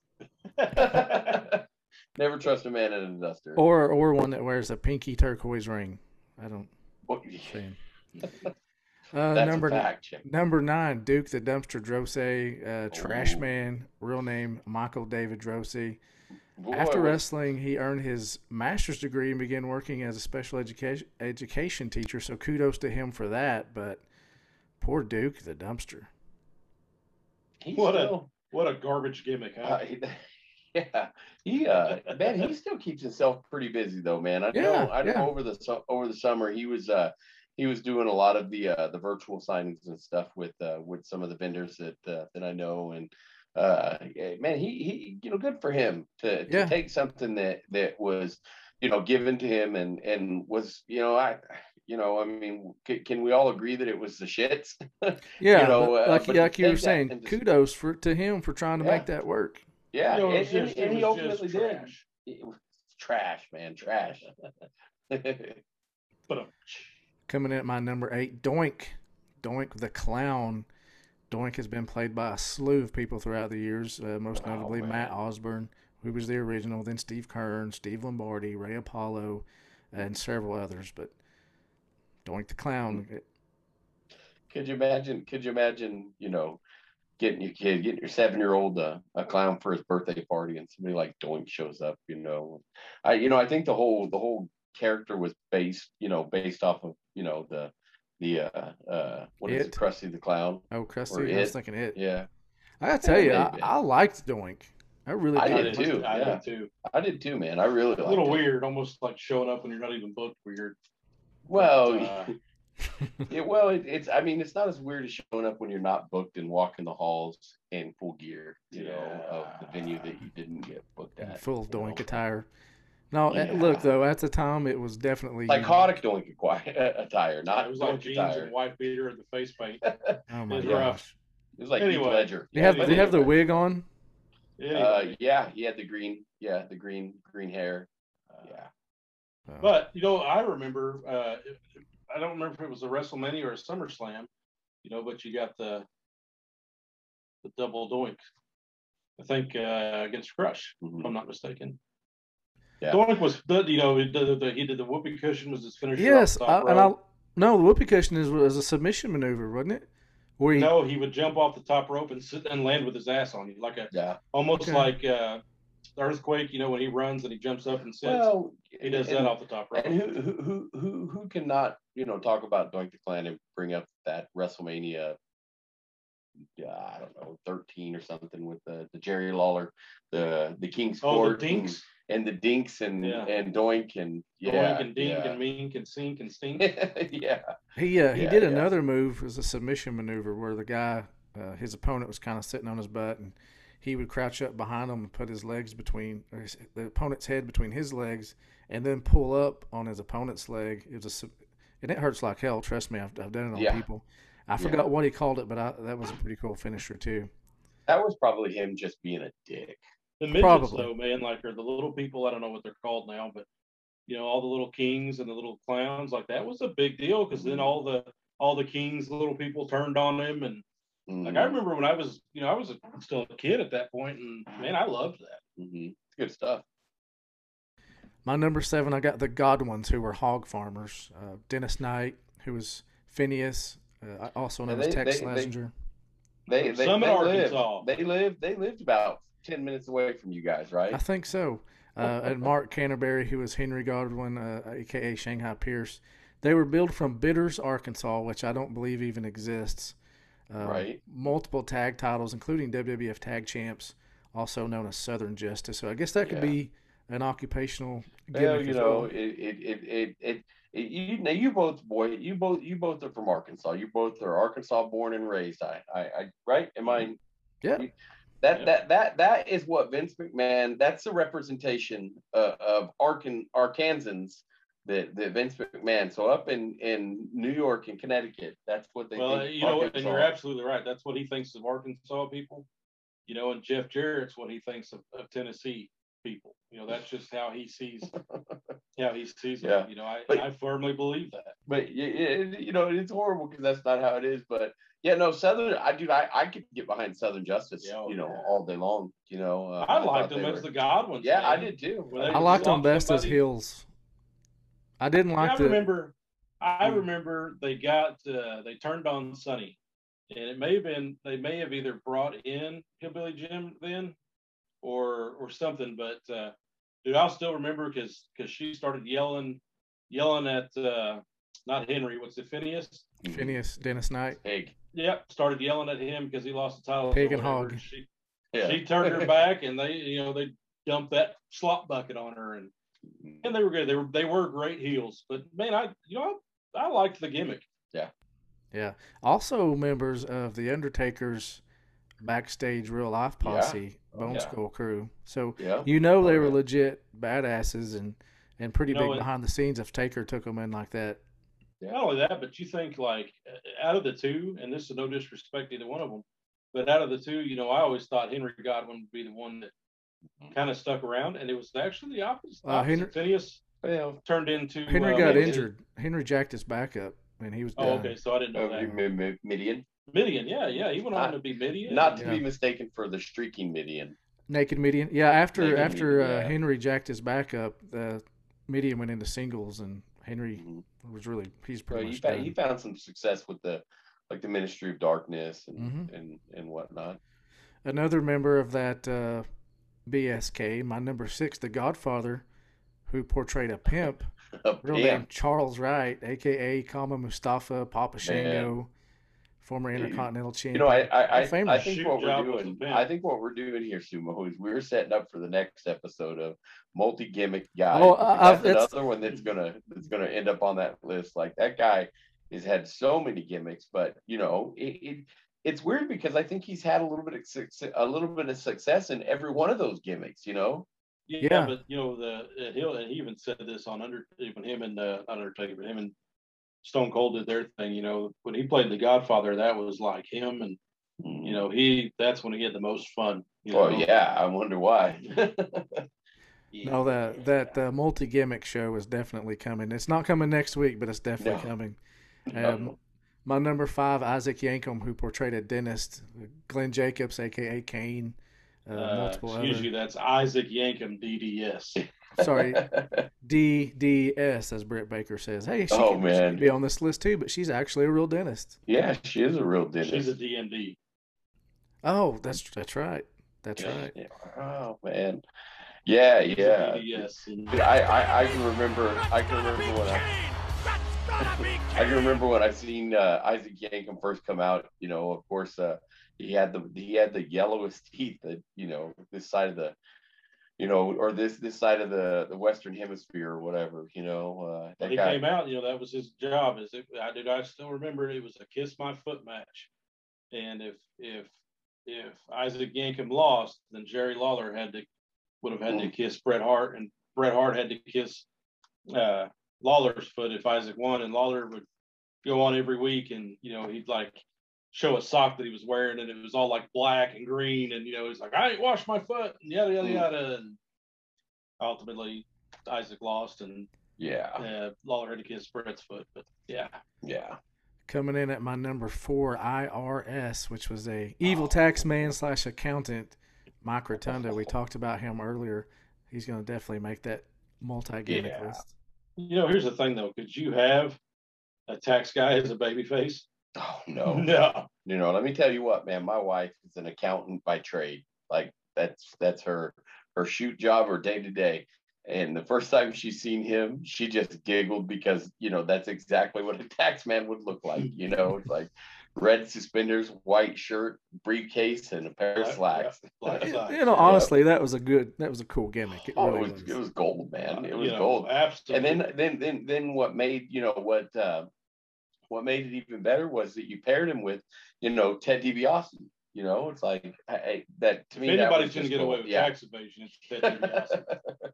Never trust a man in a duster.
Or or one that wears a pinky turquoise ring. I don't.
What-
Saying. Uh,
That's
number
a fact. Check.
number nine, Duke the Dumpster Drose, uh, Trash
Ooh.
Man, real name Michael David Drose.
Boy,
After
what-
wrestling, he earned his master's degree and began working as a special education education teacher. So kudos to him for that. But poor Duke the Dumpster.
he's
what
still,
a what a garbage gimmick, huh?
uh, he- yeah, he uh, man, he still keeps himself pretty busy though, man. I know,
Yeah,
I know.
yeah.
Over the su- over the summer, he was uh, he was doing a lot of the uh, the virtual signings and stuff with uh, with some of the vendors that uh, that I know, and uh, yeah, man, he he, you know, good for him to, to
Yeah.
take something that that was, you know, given to him and and was, you know, I. You know, I mean, can, can we all agree that it was the shits?
Yeah,
you know,
but
uh,
like
but
like
to
you were
take that
saying,
and just-
kudos for to him for trying to
Yeah.
make that work.
Yeah,
You know, it
and,
was
and,
just-
and
it
he
was
ultimately
just
did.
trash.
It was trash, man, trash.
But um,
Coming in at my number eight, Doink. Doink the Clown. Doink has been played by a slew of people throughout the years, uh, most
Oh,
notably
man.
Matt Osborne, who was the original, then Steve Kern, Steve Lombardi, Ray Apollo, and several others. But Doink the Clown.
Could you imagine? Could you imagine? You know, getting your kid, getting your seven-year-old uh, a clown for his birthday party, and somebody like Doink shows up. You know, I you know I think the whole the whole character was based you know based off of you know the the uh uh what is it,
It.
Krusty the Clown.
Oh,
Or
Krusty. I was
It.
thinking it.
Yeah,
I gotta tell you, I,
maybe.
I liked Doink. I really
I
did.
did too.
I
yeah,
did too.
I did too, man. I really
A
liked
little
it.
weird, almost like showing up when you're not even booked weird.
Well,
Uh,
yeah, well, it, it's. I mean, it's not as weird as showing up when you're not booked and walking the halls in full gear, you know, of the venue that you didn't get booked
And
at.
full of
you know.
Doink attire. No, uh,
Yeah.
look though, at the time it was definitely
Psychotic Doink acqui- attire, not
it was like
Doink
jeans
attire.
and white beater and the face paint.
Oh my
It's
gosh.
rough.
It was like
Anyway.
Heath Ledger.
They have
Yeah,
they have the
anyway.
wig on.
Anyway,
Uh, yeah, he had the green. Yeah, the green green hair. Uh, yeah.
Oh.
but you know, I remember. Uh, it- I don't remember if it was a WrestleMania or a SummerSlam. You know, but you got the the double Doink. I think uh, against Crush, if
Mhm.
I'm not mistaken.
Yeah.
Doink was the you know he did the, he did the whoopee cushion was his finisher.
Yes,
off the
I,
top
and I
rope.
no, the whoopee cushion is was a submission maneuver, wasn't it? Where he,
No, he would jump off the top rope and sit and land with his ass on you, like a
Yeah.
almost
Okay.
like uh, the earthquake. You know, when he runs and he jumps up and sits,
Well,
he does
and,
that off the top rope.
And who who who who who cannot you know talk about Doink the Clan and bring up that WrestleMania? Yeah, I don't know, thirteen or something with the, the Jerry Lawler, the the King's
Oh, the
Court,
Dinks,
and, and the Dinks and
Yeah.
and Doink and yeah,
Doink and Dink
yeah.
and Mink and Sink and Stink.
yeah.
he uh, he
Yeah,
did
yeah.
another move as a submission maneuver where the guy, uh, his opponent was kind of sitting on his butt and he would crouch up behind him and put his legs between or his, the opponent's head between his legs and then pull up on his opponent's leg. It was a sub- and it hurts like hell. Trust me, I've, I've done it on
Yeah.
people. I forgot what he called it, but I, that was a pretty cool finisher too.
That was probably him just being a dick.
The midgets,
Probably.
though, man, like are the little people. I don't know what they're called now, but you know, all the little kings and the little clowns, like that was a big deal because then all the all the kings, little people turned on him, and like I
Mhm.
remember when I was, you know, I was a, still a kid at that point, and man, I loved that.
Mhm. It's good stuff.
My number seven, I got the Godwins, who were hog farmers. Uh, Dennis Knight, who was Phineas, uh, also known
And
as
they-
Tex
they- they-
Schlesinger.
They they,
Summit,
they lived.
Arkansas.
They lived. They lived about ten minutes away from you guys, right?
I think so. Uh, and Mark Canterbury, who was Henry Godwin, uh, a k a. Shanghai Pierce. They were billed from Bitters, Arkansas, which I don't believe even exists. Uh,
Right.
Multiple tag titles, including W W F Tag Champs, also known as Southern Justice. So I guess that could
Yeah.
be an occupational gimmick
Well, you
as
know,
well.
it it it it, it, it you now you both boy you both you both are from Arkansas. You both are Arkansas born and raised. I I, I right? Am I?
Yeah.
That
Yeah.
that that that is what Vince McMahon. That's the representation uh, of Arkan Arkansans. That that Vince McMahon. So up in in New York and Connecticut, that's what they.
Well,
think
you know, and
Arkansas-
you're absolutely right. That's what he thinks of Arkansas people. You know, and Jeff Jarrett's what he thinks of, of Tennessee people. You know, that's just how he sees how he sees
Yeah.
it. You know, I,
But-
I firmly believe that.
But y- y- you know, it's horrible because that's not how it is. But yeah, no, Southern. I dude, I, I could get behind Southern Justice.
Yeah,
you know,
yeah.
all day long. You know, uh,
I
thought
liked
they
them as
were-
the Godwins.
Yeah, I
man.
did too.
When they
I
would
liked them
swap
best as
somebody-
heels. I didn't like
I
the.
remember. I
Hmm.
remember they got uh, they turned on Sonny, and it may have been they may have either brought in Hillbilly Jim then, or or something. But uh, dude, I'll still remember because because she started yelling yelling at uh, not Henry. What's it, Phineas?
Phineas, Dennis Knight.
Pig.
Yep, started yelling at him because he lost the title.
Pig
or
and
whatever.
hog.
She,
Yeah.
she turned her back, and they you know they dumped that slop bucket on her, and and they were good. They were they were great heels. But man, I you know I, I liked the gimmick.
Yeah. Also members of the Undertaker's backstage real life
Yeah.
posse,
Oh,
Bone
yeah.
Skull crew. So
Yeah.
you know they
Oh,
were
yeah.
legit badasses and and pretty
You know,
big
it-
behind the scenes if Taker took them in like that.
Yeah, not only that, but you think like out of the two, and this is no disrespect to either one of them, but out of the two, you know, I always thought Henry Godwin would be the one that kind of stuck around, and it was actually the opposite.
Uh, Henry,
Phineas well, turned into
Henry
uh,
got
Midian.
injured. Henry jacked his back up, and he was.
Oh,
done.
okay, so I didn't know
Uh,
that.
Midian.
Midian, yeah, yeah, he went on
Not-
to be Midian.
Not to
Yeah.
be mistaken for the streaking Midian.
Naked Midian. Yeah, after
Naked
after
Midian,
uh,
yeah.
Henry jacked his back up, the Midian went into singles, and Henry
Mhm.
was really he's
So
pretty
he,
much
fa-
done.
he found some success with the like the Ministry of Darkness and
Mhm.
and, and whatnot.
Another member of that uh, B S K, my number six, the Godfather, who portrayed a pimp,
A
real
pimp.
name Charles Wright, aka Kama Mustafa, Papa Shango, former Intercontinental
You
champion.
know, I I, I,
Hall of Famer.
I think
Shoot
what we're
job was a
doing,
pimp.
I think what we're doing here, Sumo, is we're setting up for the next episode of multi gimmick guy.
Oh, I- I've-
that's
it's-
another one that's gonna that's gonna end up on that list. Like that guy has had so many gimmicks, but you know, it, it it's weird because I think he's had a little bit of success, a little bit of success in every one of those gimmicks. You know,
Yeah,
Yeah.
but you know the uh, he'll and he even said this on Under when him and uh, not Undertaker, but him and Stone Cold did their thing. You know, when he played the Godfather, that was like him, and you know he that's when he had the most fun. You know?
oh yeah, I wonder why.
No, that that uh, multi gimmick show is definitely coming. It's not coming next week, but it's definitely
No.
coming.
No.
Um, my number five, Isaac Yankem, who portrayed a dentist, Glenn Jacobs, aka Kane, uh,
Uh,
multiple
excuse
other.
you, that's Isaac Yankem, D D S.
Sorry, D D S, as Britt Baker says. Hey, she,
Oh,
could, she
man.
could be on this list too, but she's actually a real dentist.
Yeah, she is a real dentist.
She's a D M D.
Oh, that's that's right. That's
Yeah,
right.
yeah. Oh man, yeah,
She's a
yeah.
D D S. And
Dude, I, I, I can remember. I can remember when I. I can remember when I seen uh, Isaac Yankem first come out. You know, of course, uh, he had the he had the yellowest teeth that you know this side of the, you know, or this this side of the the Western Hemisphere or whatever. You know, uh, that
when he
guy.
came out, you know, that was his job. Is it? I did. I still remember it was a kiss my foot match, and if if if Isaac Yankem lost, then Jerry Lawler had to would have had to kiss Bret Hart, and Bret Hart had to kiss uh, Lawler's foot if Isaac won, and Lawler would go on every week, and you know he'd like show a sock that he was wearing, and it was all like black and green, and you know he's like, I ain't washed my foot, and yada yada yada, and ultimately Isaac lost, and
Yeah,
uh, Lawler had to kiss Bret's foot, but yeah.
yeah.
Coming in at my number four, I R S, which was a evil tax man slash accountant, Mike Rotunda. We talked about him earlier. He's going to definitely make that multi-gimmick
Yeah.
list.
You know, here's the thing though, could you have a tax guy as a babyface?
Oh no,
No.
You know, let me tell you what, man. My wife is an accountant by trade. Like that's that's her her shoot job or day to day. And the first time she seen him, she just giggled because you know that's exactly what a tax man would look like. You know, it's like red suspenders, white shirt, briefcase, and a pair of
Black-
slacks.
yeah, black
You
slacks.
know, honestly, that was a good, that was a cool gimmick. It
Oh,
really
it was
was.
it was gold, man. It was
You know,
gold.
absolutely.
And then then then then what made you know what uh, what made it even better was that you paired him with you know Ted DiBiase. You know, it's like I, I, that to
if
me. that was
anybody's going to
just
get away
gold.
with
yeah.
tax evasion, it's Ted DiBiase.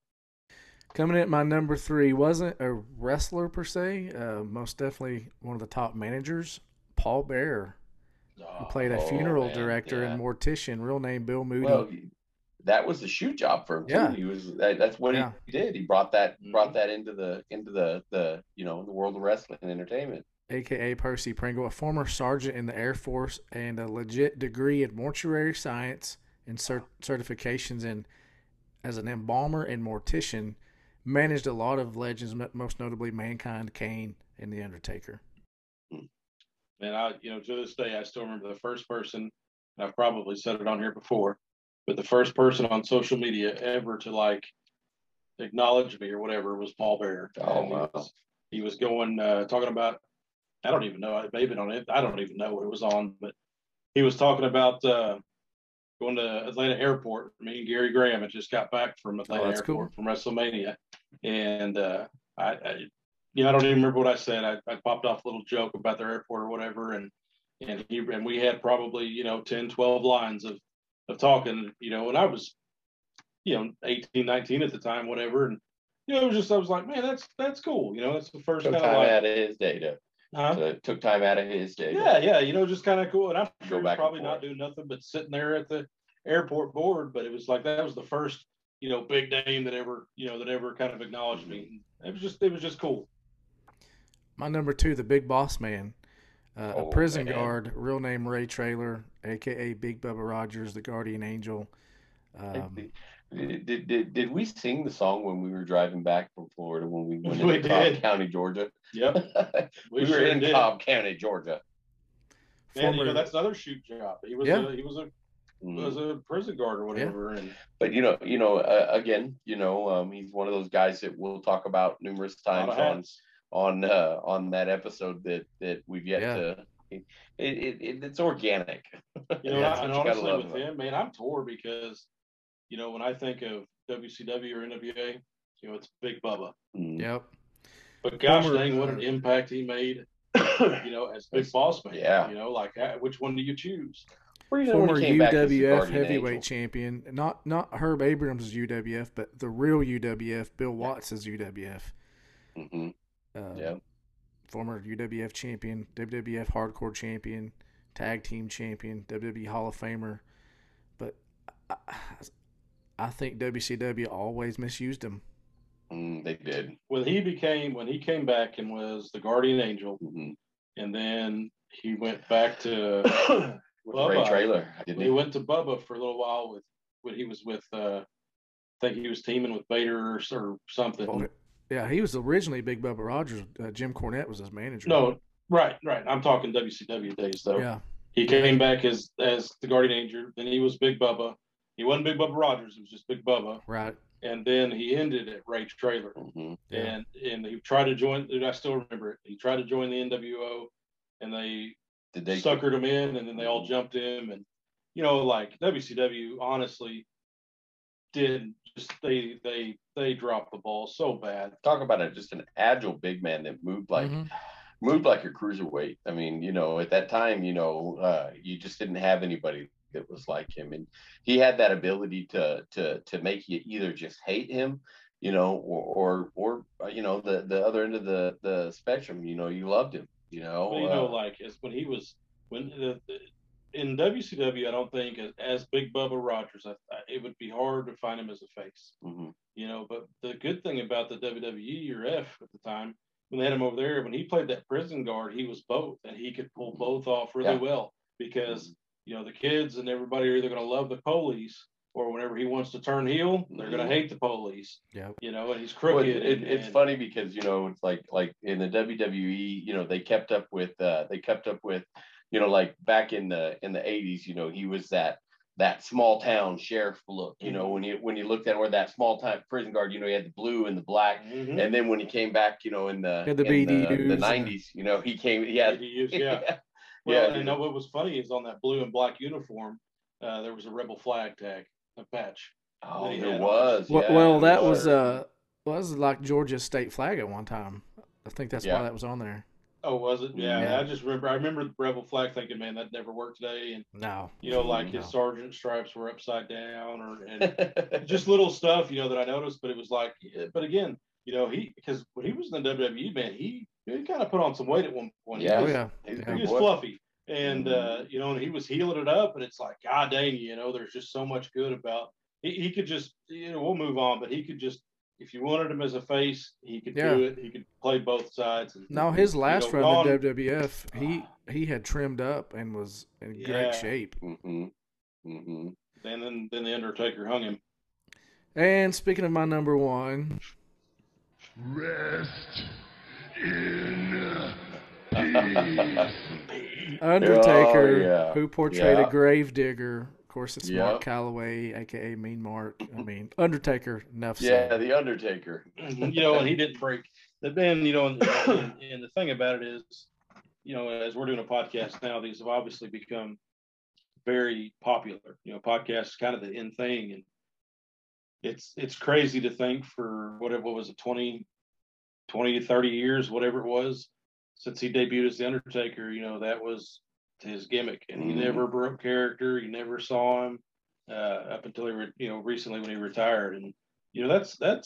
Coming in at my number three, wasn't a wrestler per se, uh, most definitely one of the top managers, Paul Bearer, who played a
Oh,
funeral
man,
director
yeah.
and mortician, real name Bill Moody.
Well, that was the shoot job for him too.
Yeah.
He was that, that's what
Yeah.
he did. He brought that
Mhm.
brought that into the into the the you know the world of wrestling and entertainment.
A K A Percy Pringle, a former sergeant in the Air Force and a legit degree in mortuary science and cert- certifications in as an embalmer and mortician, managed a lot of legends, mo- most notably Mankind, Kane, and The Undertaker.
And I, you know, to this day, I still remember the first person, and I've probably said it on here before, but the first person on social media ever to like acknowledge me or whatever was Paul Bearer.
Oh,
And he
wow.
was, he was going, uh, talking about, I don't even know, it may have been on it. I don't even know what it was on, but he was talking about uh, going to Atlanta Airport. Me and Gary Graham had just got back from Atlanta
that's
Airport from WrestleMania. And uh, I, I, you know, I don't even remember what I said. I, I popped off a little joke about their airport or whatever. And, and he, and we had probably, you know, ten, twelve lines of, of talking, you know, and I was, you know, eighteen, nineteen at the time, whatever. And, you know, it was just, I was like, man, that's, that's cool. You know, it's the first
Took
kind
time
of like,
out of his day to,
huh?
so it took time out of his day. to-
Yeah, yeah, you know, just kind of cool. And I'm
Go
sure he's
back and
probably not
forth.
doing nothing but sitting there at the airport board. But it was like that was the first, you know, big name that ever, you know, that ever kind of acknowledged me. It was just, it was just cool.
My number two, the Big Boss Man, uh,
Oh,
a prison
man.
guard, real name Ray Traylor, aka Big Bubba Rogers, the Guardian Angel. Um,
Did, did, did, did we sing the song when we were driving back from Florida when we went
We
into Cobb
did.
County, Georgia?
Yep.
we,
We
were
sure
in
did.
Cobb County, Georgia.
Man, you know,
former-
that's another shoot job. He was
Yeah.
a, he was a
Mm.
was a prison guard or whatever. And
But you know, you know, uh, again, you know, um, he's one of those guys that we'll talk about numerous
a lot
times
of
on
hats.
on uh, on that episode that that we've yet
Yeah.
to. It, it, it it's organic.
You know,
That's
and
what you gotta
honestly
love
with
about it.
him, man, I'm torn because, you know, when I think of W C W or N W A, you know, it's Big Bubba.
Mm.
Yep.
But gosh
Former,
dang, what
uh,
an impact he made, you know, as Big Boss Man.
Yeah.
You know, like, uh, which one do you choose?
Or, you know, when
Former
he came back as the
U W F
Guardian
heavyweight
Angel.
champion, not not Herb Abrams' U W F, but the real U W F, Bill Watts' U W F.
Mhm.
Uh,
Yeah.
Former U W F champion, W W F hardcore champion, tag team champion, W W E Hall of Famer. But I, I think W C W always misused him.
Mm, they did.
When he became, when he came back and was the Guardian Angel,
Mhm.
and then he went back to
With Ray
Bubba.
Traylor, didn't
He
he?
went to Bubba for a little while with when he was with, uh, I think he was teaming with Vader or, or something.
Well, yeah, he was originally Big Bubba Rogers. Uh, Jim Cornette was his manager.
No, right, right. I'm talking W C W days though.
Yeah.
He came back as as the Guardian Angel. Then he was Big Bubba. He wasn't Big Bubba Rogers. It was just Big Bubba.
Right.
And then he ended at Ray Traylor.
Mhm.
Yeah.
And and he tried to join. Dude, I still remember it. He tried to join the N W O, and they
Did they?
suckered him in, and then they all jumped him. And you know, like W C W, honestly, did just they they they dropped the ball so bad.
Talk about it, just an agile big man that moved like
Mhm.
moved like a cruiserweight. I mean, you know, at that time, you know, uh, you just didn't have anybody that was like him, and he had that ability to to to make you either just hate him, you know, or or or uh, you know, the the other end of the the spectrum, you know, you loved him, you know.
But you know,
uh,
like as when he was when the, the, in W C W, I don't think as, as Big Bubba Rogers, I, I, it would be hard to find him as a face.
mhm.
You know, but the good thing about the W W E or F at the time, when they had him over there, when he played that prison guard, he was both, and he could pull both off really
Yeah.
well because you know the kids and everybody are either going to love the police or whenever he wants to turn heel, they're going
Mhm.
to hate the police.
Yep.
You know, and he's
Well,
crooked.
it, it,
and,
it's
and-
funny because you know it's like like in the W W E, you know, they kept up with uh, they kept up with, you know, like back in the in the eighties, you know, he was that that small town sheriff look, you know,
Mhm.
when you when you looked at where that small time prison guard, you know, he had the blue and the black,
Mhm.
and then when he came back, you know, in the
Had the
in the,
B D Us
the
and-
nineties, you know, he came, he had,
He used- yeah.
yeah,
Well,
yeah,
and know what was funny is on that blue and black uniform, uh, there was a rebel flag tag, a patch.
oh,
They
there
had
was,
Well,
yeah,
well
there
that was
was.
uh, well, that was like Georgia's state flag at one time. I think that's
Yeah.
why that was on there.
Oh, was it? Yeah,
Yeah.
I just remember. I remember the rebel flag, thinking, "Man, that never worked today." And
No.
you know, like
No.
his sergeant stripes were upside down, or and just little stuff, you know, that I noticed. But it was like, but again, you know, he because when he was in the W W E, man, he he kind of put on some weight at one point.
Yeah.
Oh
he was,
yeah.
He's a
Yeah.
big
he was
boy.
fluffy, and
Mhm.
uh, you know, and he was healing it up, and it's like, God dang, you know, there's just so much good about. He, he could just, you know, we'll move on, but he could just, if you wanted him as a face, he could
Yeah.
do it. He could play both sides. And,
No, his last
know,
run
gone-
in W W F, he he had trimmed up and was in
Yeah.
great shape.
hmm hmm
And then, then the Undertaker hung him.
And speaking of my number one,
Rest in peace.
Undertaker,
Oh, yeah.
who portrayed
Yeah.
a grave digger. Of course, it's Mark
Yep.
Calloway, aka Mean Mark. I mean, Undertaker. Enough
Yeah,
said.
the Undertaker.
you know, and he didn't break. The Ben, you know, and, and, and the thing about it is, you know, as we're doing a podcast now, these have obviously become very popular. You know, podcasts is kind of the in thing, and it's it's crazy to think for whatever what was it, twenty, twenty to thirty years, whatever it was, since he debuted as the Undertaker. You know, that was his gimmick, and he
Mhm.
never broke character. You never saw him uh, up until he, re- you know, recently when he retired, and you know, that's that's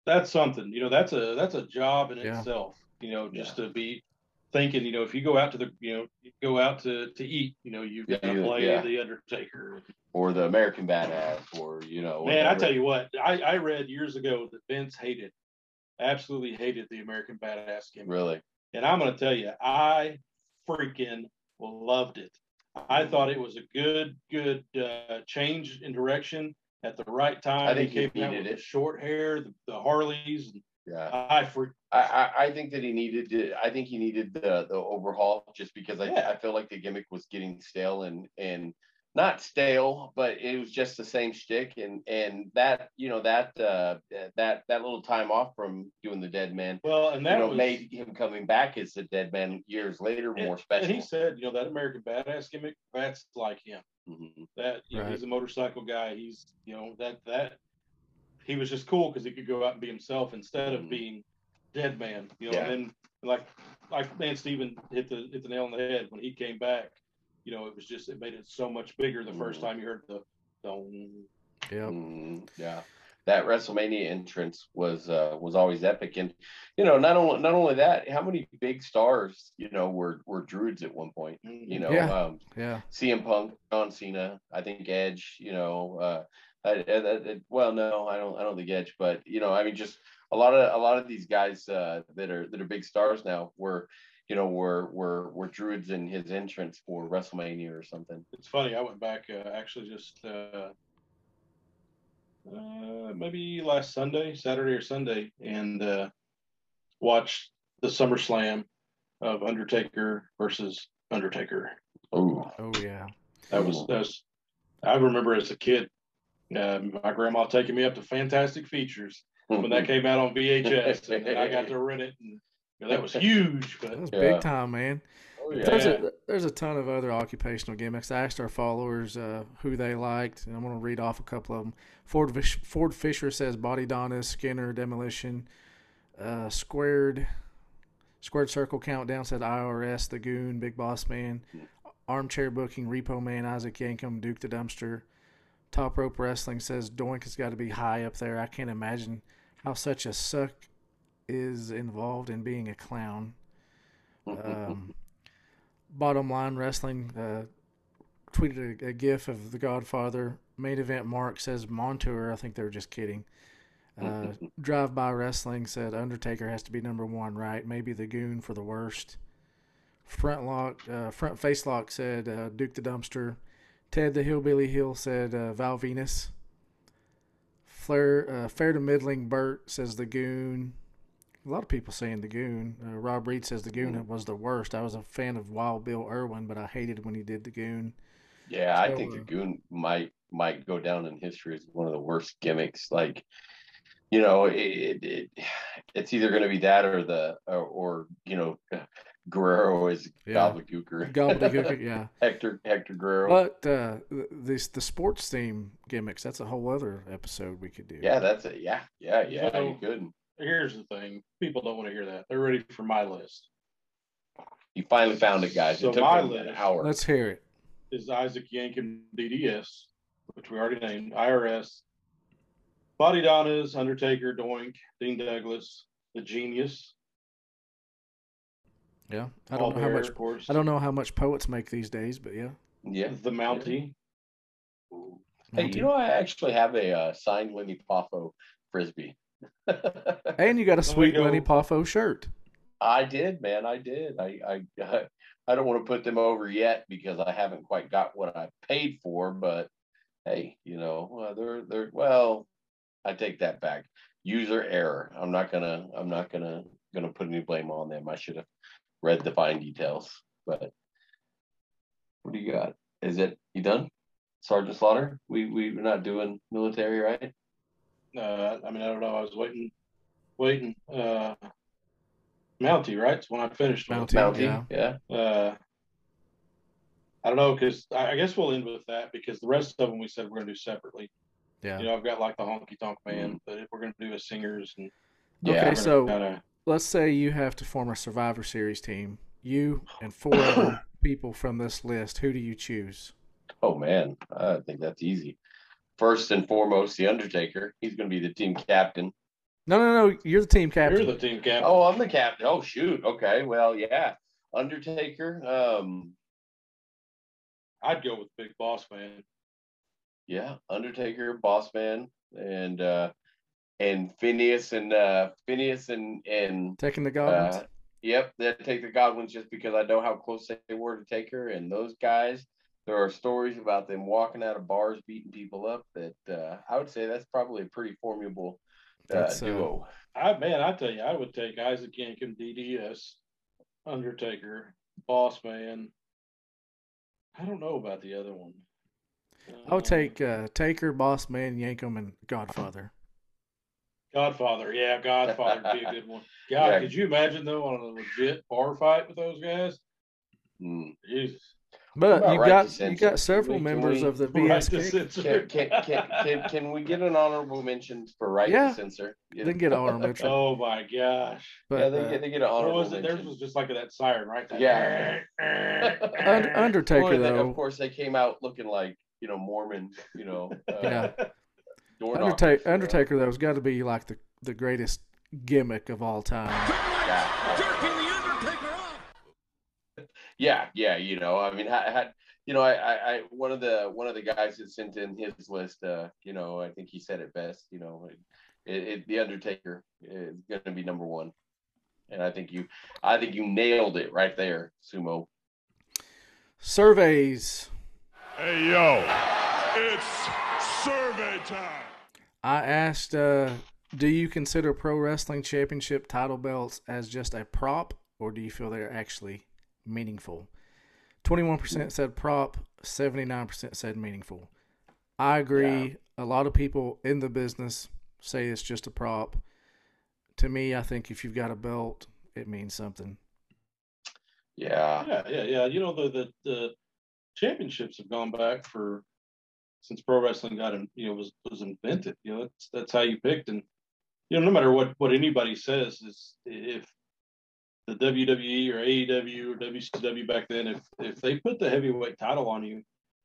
that's something. You know, that's a that's a job in
Yeah.
itself. You know, just
Yeah.
to be thinking. You know, if you go out to the, you know, you go out to to eat. You know, you've got to
Yeah,
play
yeah.
the Undertaker.
Or the American Badass, or you know.
Man, I
whatever.
tell you what, I I read years ago that Vince hated, absolutely hated the American Badass gimmick.
Really.
And I'm going to tell you, I freaking loved it. I thought it was a good, good uh, change in direction at the right time.
I think
he came
he
out
needed
with
it.
the short hair, the, the Harleys. And
Yeah.
I freak.
I, I, I think that he needed to, I think he needed the the overhaul just because I
Yeah.
I feel like the gimmick was getting stale and and not stale, but it was just the same shtick, and and that you know that uh that that little time off from doing the Dead Man,
Well, and
you
that
know,
was,
made him coming back as the Dead Man years later
and,
more special.
and he said, you know, that American Badass gimmick, that's like him.
Mhm.
That you know,
Right.
he's a motorcycle guy. He's, you know, that that he was just cool because he could go out and be himself instead of
Mhm.
being Dead Man. You know,
Yeah.
and then like like Man Steven hit the hit the nail on the head when he came back. You know, it was just, it made it so much bigger the first
Mhm.
time you heard the the
Yep.
Mm, yeah, that WrestleMania entrance was uh, was always epic, and you know, not only not only that, how many big stars you know were were Druids at one point. You know,
Yeah.
um,
Yeah.
C M Punk, John Cena, I think Edge. You know, uh, I, I, I, well, no, I don't I don't think Edge, but you know, I mean, just a lot of a lot of these guys uh, that are that are big stars now were. You know, were were were Druids in his entrance for WrestleMania or something.
It's funny. I went back uh, actually just uh, uh, maybe last Sunday, Saturday or Sunday, and uh, watched the SummerSlam of Undertaker versus Undertaker.
Oh,
Oh yeah.
That was that was. I remember as a kid, uh, my grandma taking me up to Fantastic Features when that came out on V H S, and I got to rent it, and you know, that was huge. But
That was
Yeah.
big time, man.
Oh,
There's
yeah.
a there's a ton of other occupational gimmicks. I asked our followers uh, who they liked, and I'm going to read off a couple of them. Ford Fish, Ford Fisher says Body Donna, Skinner, Demolition, uh, Squared Squared Circle Countdown said I R S, The Goon, Big Boss Man, Armchair Booking, Repo Man, Isaac Yankum, Duke the Dumpster. Top Rope Wrestling says Doink has got to be high up there. I can't imagine how such a suck is involved in being a clown. Um, Bottom Line Wrestling uh, tweeted a, a gif of The Godfather. Main Event Mark says Montour. I think they were just kidding. Uh, Drive By Wrestling said Undertaker has to be number one, right? Maybe the Goon for the worst. Front Lock, uh, Front Face Lock said uh, Duke the Dumpster. Ted the Hillbilly Hill said uh, Val Venus. Flair, uh, Fair to Middling Burt says the Goon. A lot of people saying the Goon. Uh, Rob Reed says the Goon was the worst. I was a fan of Wild Bill Irwin, but I hated when he did the Goon.
Yeah, I
So,
think the
uh,
Goon might might go down in history as one of the worst gimmicks. Like, you know, it, it, it it's either going to be that or the or, or you know, Guerrero is
Yeah.
Gobbledygooker.
Gobbledygooker, yeah.
Hector Hector Guerrero.
But uh, this the sports theme gimmicks. That's a whole other episode we could do.
Yeah, that's it. Yeah, yeah, yeah.
So-
you could.
Here's the thing: people don't want to hear that. They're ready for my list.
You finally found it, guys.
So
it took
my
them an
list-
hour.
Let's hear it.
Is Isaac Yankem D D S, which we already named, I R S, Body Donnas, Undertaker, Doink, Dean Douglas, The Genius,
Yeah, I
Paul
don't know how
Bearer,
much.
of course,
I don't know how much poets make these days, but yeah.
Yeah.
The Mountie.
Hey, you know, I actually have a uh, signed Lenny Poffo frisbee.
And you got a
There we
sweet
go.
Lenny Poffo shirt.
I did, man. I did. I, I, I don't want to put them over yet because I haven't quite got what I paid for. But hey, you know, uh, they're they're well. I take that back. User error. I'm not gonna. I'm not gonna gonna put any blame on them. I should have read the fine details. But what do you got? Is it you done, Sergeant Slaughter? We we we're not doing military, right?
Uh, I mean, I don't know. I was waiting, waiting. Uh, Mountie, right? It's when I finished with.
Mountie.
Mountie,
yeah.
yeah.
Uh, I don't know, because I, I guess we'll end with that because the rest of them we said we're going to do separately.
Yeah.
You know, I've got like the Honky Tonk Man, but if we're going to do a singers and
Yeah.
Okay, so
kinda,
let's say you have to form a Survivor Series team. You and four other people from this list. Who do you choose?
Oh man, I think that's easy. First and foremost, the Undertaker. He's going to be the team captain.
No, no, no. You're the team captain.
You're the team captain.
Oh, I'm the captain. Oh, shoot. Okay. Well, yeah. Undertaker. Um,
I'd go with Big Boss Man.
Yeah, Undertaker, Boss Man, and uh, and Phineas and uh, Phineas and and
Taking the Godwins.
Uh, yep, they take the Godwins just because I know how close they were to Taker, and those guys. There are stories about them walking out of bars, beating people up. That uh, I would say that's probably a pretty formidable uh,
That's, uh,
duo.
I man, I tell you, I would take Isaac Yankem, D D S, Undertaker, Boss Man. I don't know about the other one.
I would take uh, Taker, Boss Man, Yankum, and Godfather.
Godfather, yeah, Godfather would be a good one. God,
Yeah.
could you imagine though on a legit bar fight with those guys?
Mm.
Jesus.
But
About
you
right
got
to censor?
you got several
Can we- can
members
we-
of the
Right to
B S K.
censor.
Can, can, can, can, can we get an honorable mention for right
Yeah.
to censor?
They can get an honorable mention.
Oh my gosh.
But
yeah, they
uh,
get they get an
What
honorable
was it? Theirs
mention.
was just like that siren, right? That-
Yeah.
Un- Undertaker
Well, they-
though.
of course, they came out looking like you know Mormon, you know. Uh,
Yeah.
door knockers,
Undertaker,
you know.
Undertaker though has got to be like the, the greatest gimmick of all time.
Yeah, yeah, you know, I mean, had, had you know, I, I, I, one of the one of the guys that sent in his list, uh, you know, I think he said it best. You know, it, it, the Undertaker is going to be number one, and I think you, I think you nailed it right there, Sumo.
Surveys.
Hey, yo, it's survey time.
I asked, uh, do you consider pro wrestling championship title belts as just a prop, or do you feel they're actually meaningful? twenty-one percent said prop, seventy-nine percent said meaningful. I agree.
Yeah.
A lot of people in the business say it's just a prop. To me, I think if you've got a belt, it means something.
Yeah,
Yeah, yeah, yeah. You know, the, the the championships have gone back for since pro wrestling got in, you know, was was invented. You know, that's that's how you picked. And you know, no matter what what anybody says, is if the W W E or A E W or W C W back then, if if they put the heavyweight title on you,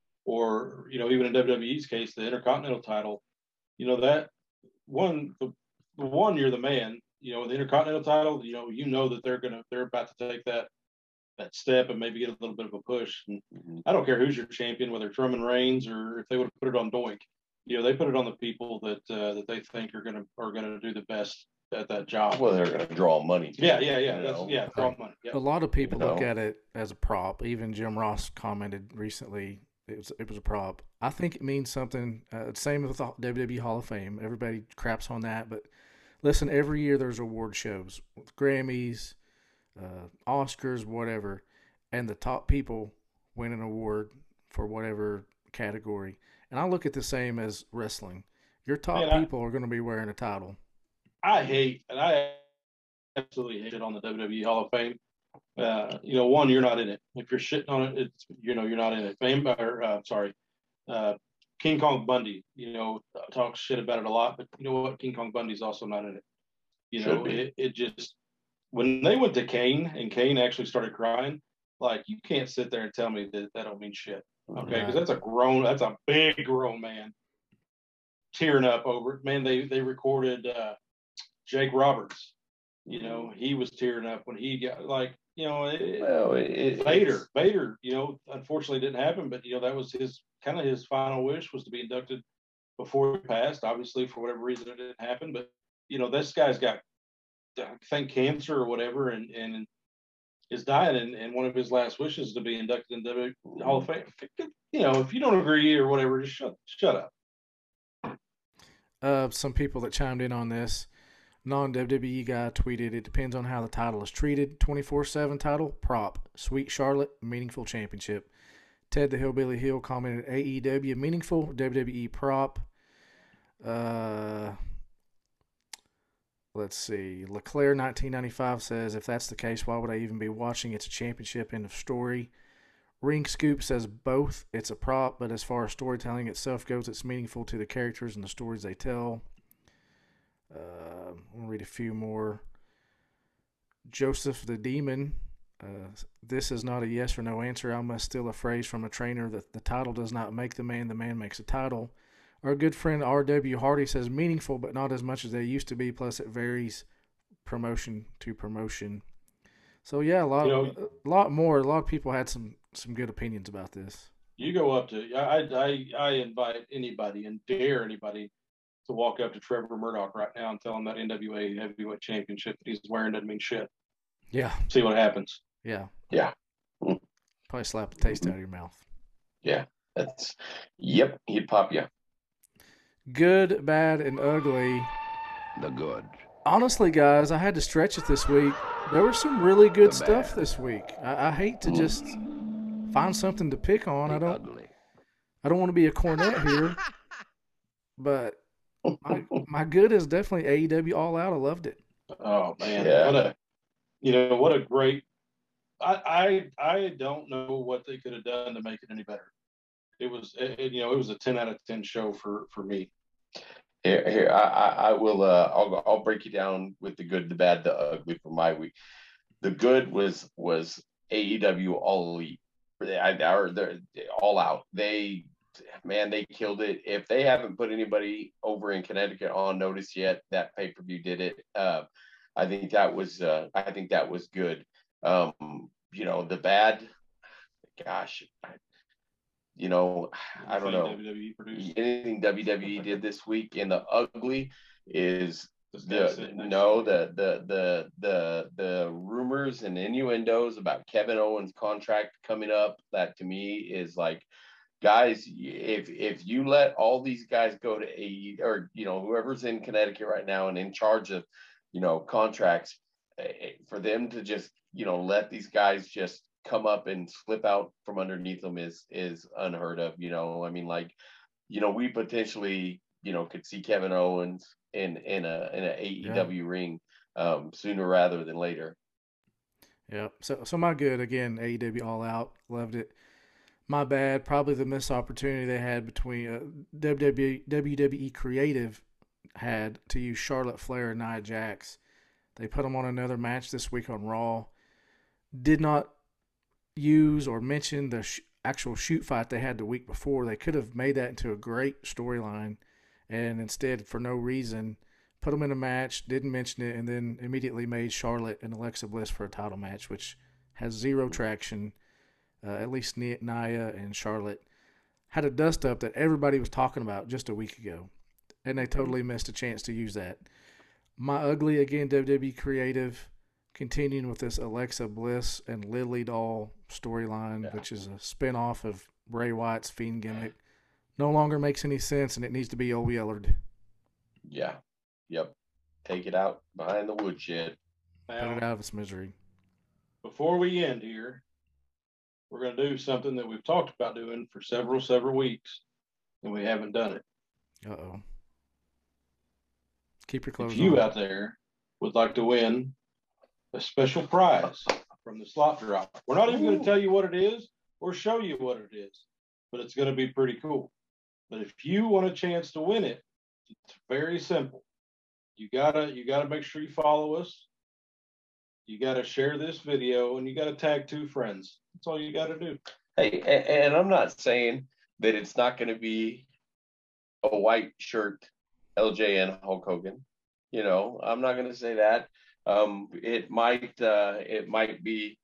or you know, even in W W E's case, the Intercontinental title, you know that one the, the one you're the man. You know, the Intercontinental title, you know, you know that they're gonna they're about to take that that step and maybe get a little bit of a push. And
Mhm.
I don't care who's your champion, whether it's Roman Reigns or if they would have put it on Doink. You know, they put it on the people that uh, that they think are gonna are gonna do the best at that job.
well, they're going to draw money. to
Yeah,
it,
yeah, yeah.
you
That's,
know.
yeah, draw money. Yeah.
A lot of people
You
look
know.
at it as a prop. Even Jim Ross commented recently it was it was a prop. I think it means something. Uh, same with the W W E Hall of Fame. Everybody craps on that, but listen, every year there's award shows, Grammys, uh, Oscars, whatever, and the top people win an award for whatever category. And I look at the same as wrestling. Your top
Man, I-
people are going to be wearing a title.
I hate, and I absolutely hate it on the W W E Hall of Fame. Uh, you know, one, you're not in it. If you're shitting on it, it's you know you're not in it. Fame, or uh, sorry, uh, King Kong Bundy. You know, talks shit about it a lot, but you know what? King Kong Bundy's also not in it. You
Should
know,
be.
it, it just when they went to Kane and Kane actually started crying, like you can't sit there and tell me that that don't mean shit. Okay, because that's a grown, that's a big grown man tearing up over it. Man, they they recorded uh, Jake Roberts. You know, he was tearing up when he got like, you know, it,
Well, it, it,
Vader,
it's-
Vader, you know, unfortunately didn't happen, but you know, that was his kind of his final wish was to be inducted before he passed. Obviously, for whatever reason, it didn't happen. But you know, this guy's got, I think, cancer or whatever, and and is dying, and, and one of his last wishes is to be inducted into the Hall of Fame. You know, if you don't agree or whatever, just shut shut up.
Uh, some people that chimed in on this. Non-W W E guy tweeted, it depends on how the title is treated. twenty-four seven title, prop. Sweet Charlotte, meaningful championship. Ted the Hillbilly Hill commented, A E W, meaningful. W W E, prop. Uh, let's see. Leclerc nineteen ninety-five says, if that's the case, why would I even be watching? It's a championship, end of story. Ring Scoop says both. It's a prop, but as far as storytelling itself goes, it's meaningful to the characters and the stories they tell. Uh, I'll read a few more. Joseph the Demon. Uh, this is not a yes or no answer. I must steal a phrase from a trainer that the title does not make the man, the man makes a title. Our good friend R W Hardy says meaningful, but not as much as they used to be. Plus, it varies promotion to promotion. So yeah, a lot,
You know,
a lot more. A lot of people had some some good opinions about this.
You go up to I I I invite anybody and dare anybody to walk up to Trevor Murdoch right now and tell him that N W A heavyweight championship that he's wearing doesn't mean shit.
Yeah.
See what happens.
Yeah.
Yeah.
Probably slap the taste out of your mouth.
Yeah. That's yep. He'd pop you.
Good, bad, and ugly.
The good.
Honestly, guys, I had to stretch it this week. There was some really good stuff this week. I, I hate to just find something to pick on. I don't. I don't want to be a cornet here, but my, my good is definitely A E W All Out. I loved it.
Oh man,
Yeah.
what a you know what a great. I I I don't know what they could have done to make it any better. It was it, you know it was a ten out of ten show for for me.
Here, here, I, I, I will. Uh, I'll, I'll break you down with the good, the bad, the ugly for my week. The good was was A E W All Elite, I, or they're All Out. They, man, they killed it. If they haven't put anybody over in Connecticut on notice yet, that pay per view did it. Uh, I think that was. Uh, I think that was good. Um, you know, the bad. Gosh. I, You know, I don't know.
W W E produced.
Anything W W E did this week, and the ugly is
This guy
the
sitting next
no
to me.
the the the the the rumors and innuendos about Kevin Owens' contract coming up. That to me is like, guys, if if you let all these guys go to A, or you know whoever's in Connecticut right now and in charge of you know contracts, for them to just you know let these guys just come up and slip out from underneath them is is unheard of. You know, I mean, like, you know, we potentially, you know, could see Kevin Owens in in a in a A E W yeah. ring um, sooner rather than later.
Yeah. So so my good again, A E W All Out, loved it. My bad, probably the missed opportunity they had between uh, W W E, W W E Creative had to use Charlotte Flair and Nia Jax. They put them on another match this week on Raw. Did not use or mention the sh- actual shoot fight they had the week before. They could have made that into a great storyline, and instead, for no reason, put them in a match, didn't mention it, and then immediately made Charlotte and Alexa Bliss for a title match, which has zero traction. Uh, at least Nia and Charlotte had a dust-up that everybody was talking about just a week ago, and they totally missed a chance to use that. My ugly, again, W W E Creative, continuing with this Alexa Bliss and Lily Doll storyline, yeah. which is a spinoff of Bray Wyatt's Fiend gimmick, no longer makes any sense, and it needs to be Old Yellard.
Yeah. Yep. Take it out behind the woodshed.
Put it out of its misery.
Before we end here, we're going to do something that we've talked about doing for several, several weeks, and we haven't done it.
Uh-oh. Keep your clothes
on. If you
on.
out there would like to win a special prize from the slot drop. We're not even going to tell you what it is or show you what it is, but it's going to be pretty cool. But if you want a chance to win it, it's very simple. You gotta you gotta make sure you follow us. You gotta share this video, and you gotta tag two friends. That's all you gotta do.
Hey, and I'm not saying that it's not going to be a white shirt L J N Hulk Hogan. You know, I'm not going to say that. Um, it might uh, it might be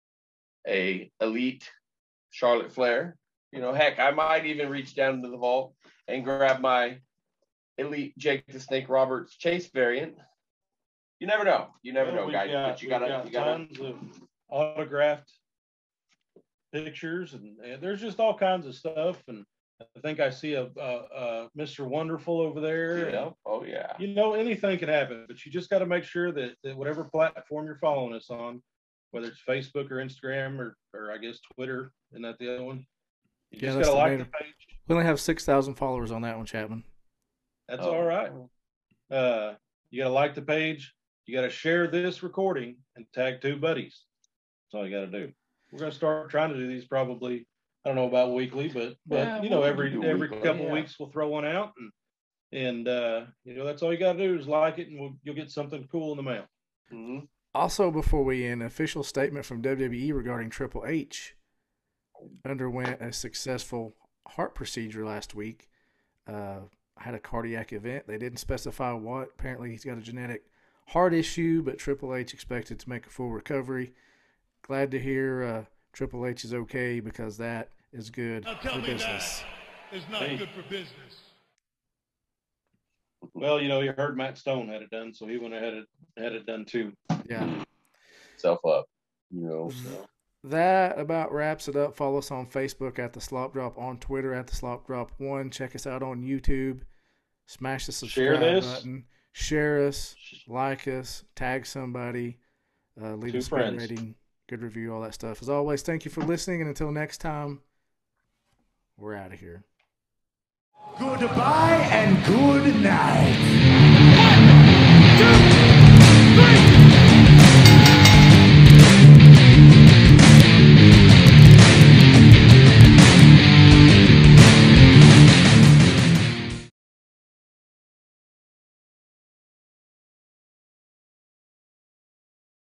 a elite Charlotte Flair. You know, heck, I might even reach down to the vault and grab my elite Jake the Snake Roberts Chase variant. You never know. You never
well,
know, guys.
Got,
but you gotta,
got
you gotta.
Tons of autographed pictures, and, and there's just all kinds of stuff. And I think I see a, a, a Mister Wonderful over there.
Yeah. Oh yeah.
You know, anything can happen, but you just got to make sure that, that whatever platform you're following us on, whether it's Facebook or Instagram or, or I guess Twitter, isn't that the other one? You
yeah,
just got to like the page.
We only have six thousand followers on that one, Chapman.
That's
oh.
all right. Uh, you got to like the page. You got to share this recording and tag two buddies. That's all you got to do. We're going to start trying to do these probably, I don't know about weekly, but, but
yeah,
you know,
we'll
every every
weekly,
couple
yeah.
weeks we'll throw one out. And, and uh, you know, that's all you got to do is like it, and we'll, you'll get something cool in the mail.
Mm-hmm.
Also, before we end, official statement from W W E regarding Triple H. Underwent a successful heart procedure last week. uh, had a cardiac event. They didn't specify what. Apparently, he's got a genetic heart issue, but Triple H expected to make a full recovery. Glad to hear uh, Triple H is okay, because that is good for business.
It's not
Hey.
good for business.
Well, you know, you heard Matt Stone had it done, so he went ahead and had it done too.
Yeah.
Self up, you know. So.
That about wraps it up. Follow us on Facebook at The Slop Drop, on Twitter at The Slop Drop one. Check us out on YouTube. Smash the subscribe
Share this.
button. Share us. Like us. Tag somebody. Uh, leave
Two
us a good
friends.
rating, good review, all that stuff. As always, thank you for listening, and until next time, we're out of here.
Goodbye and good night.
One, two,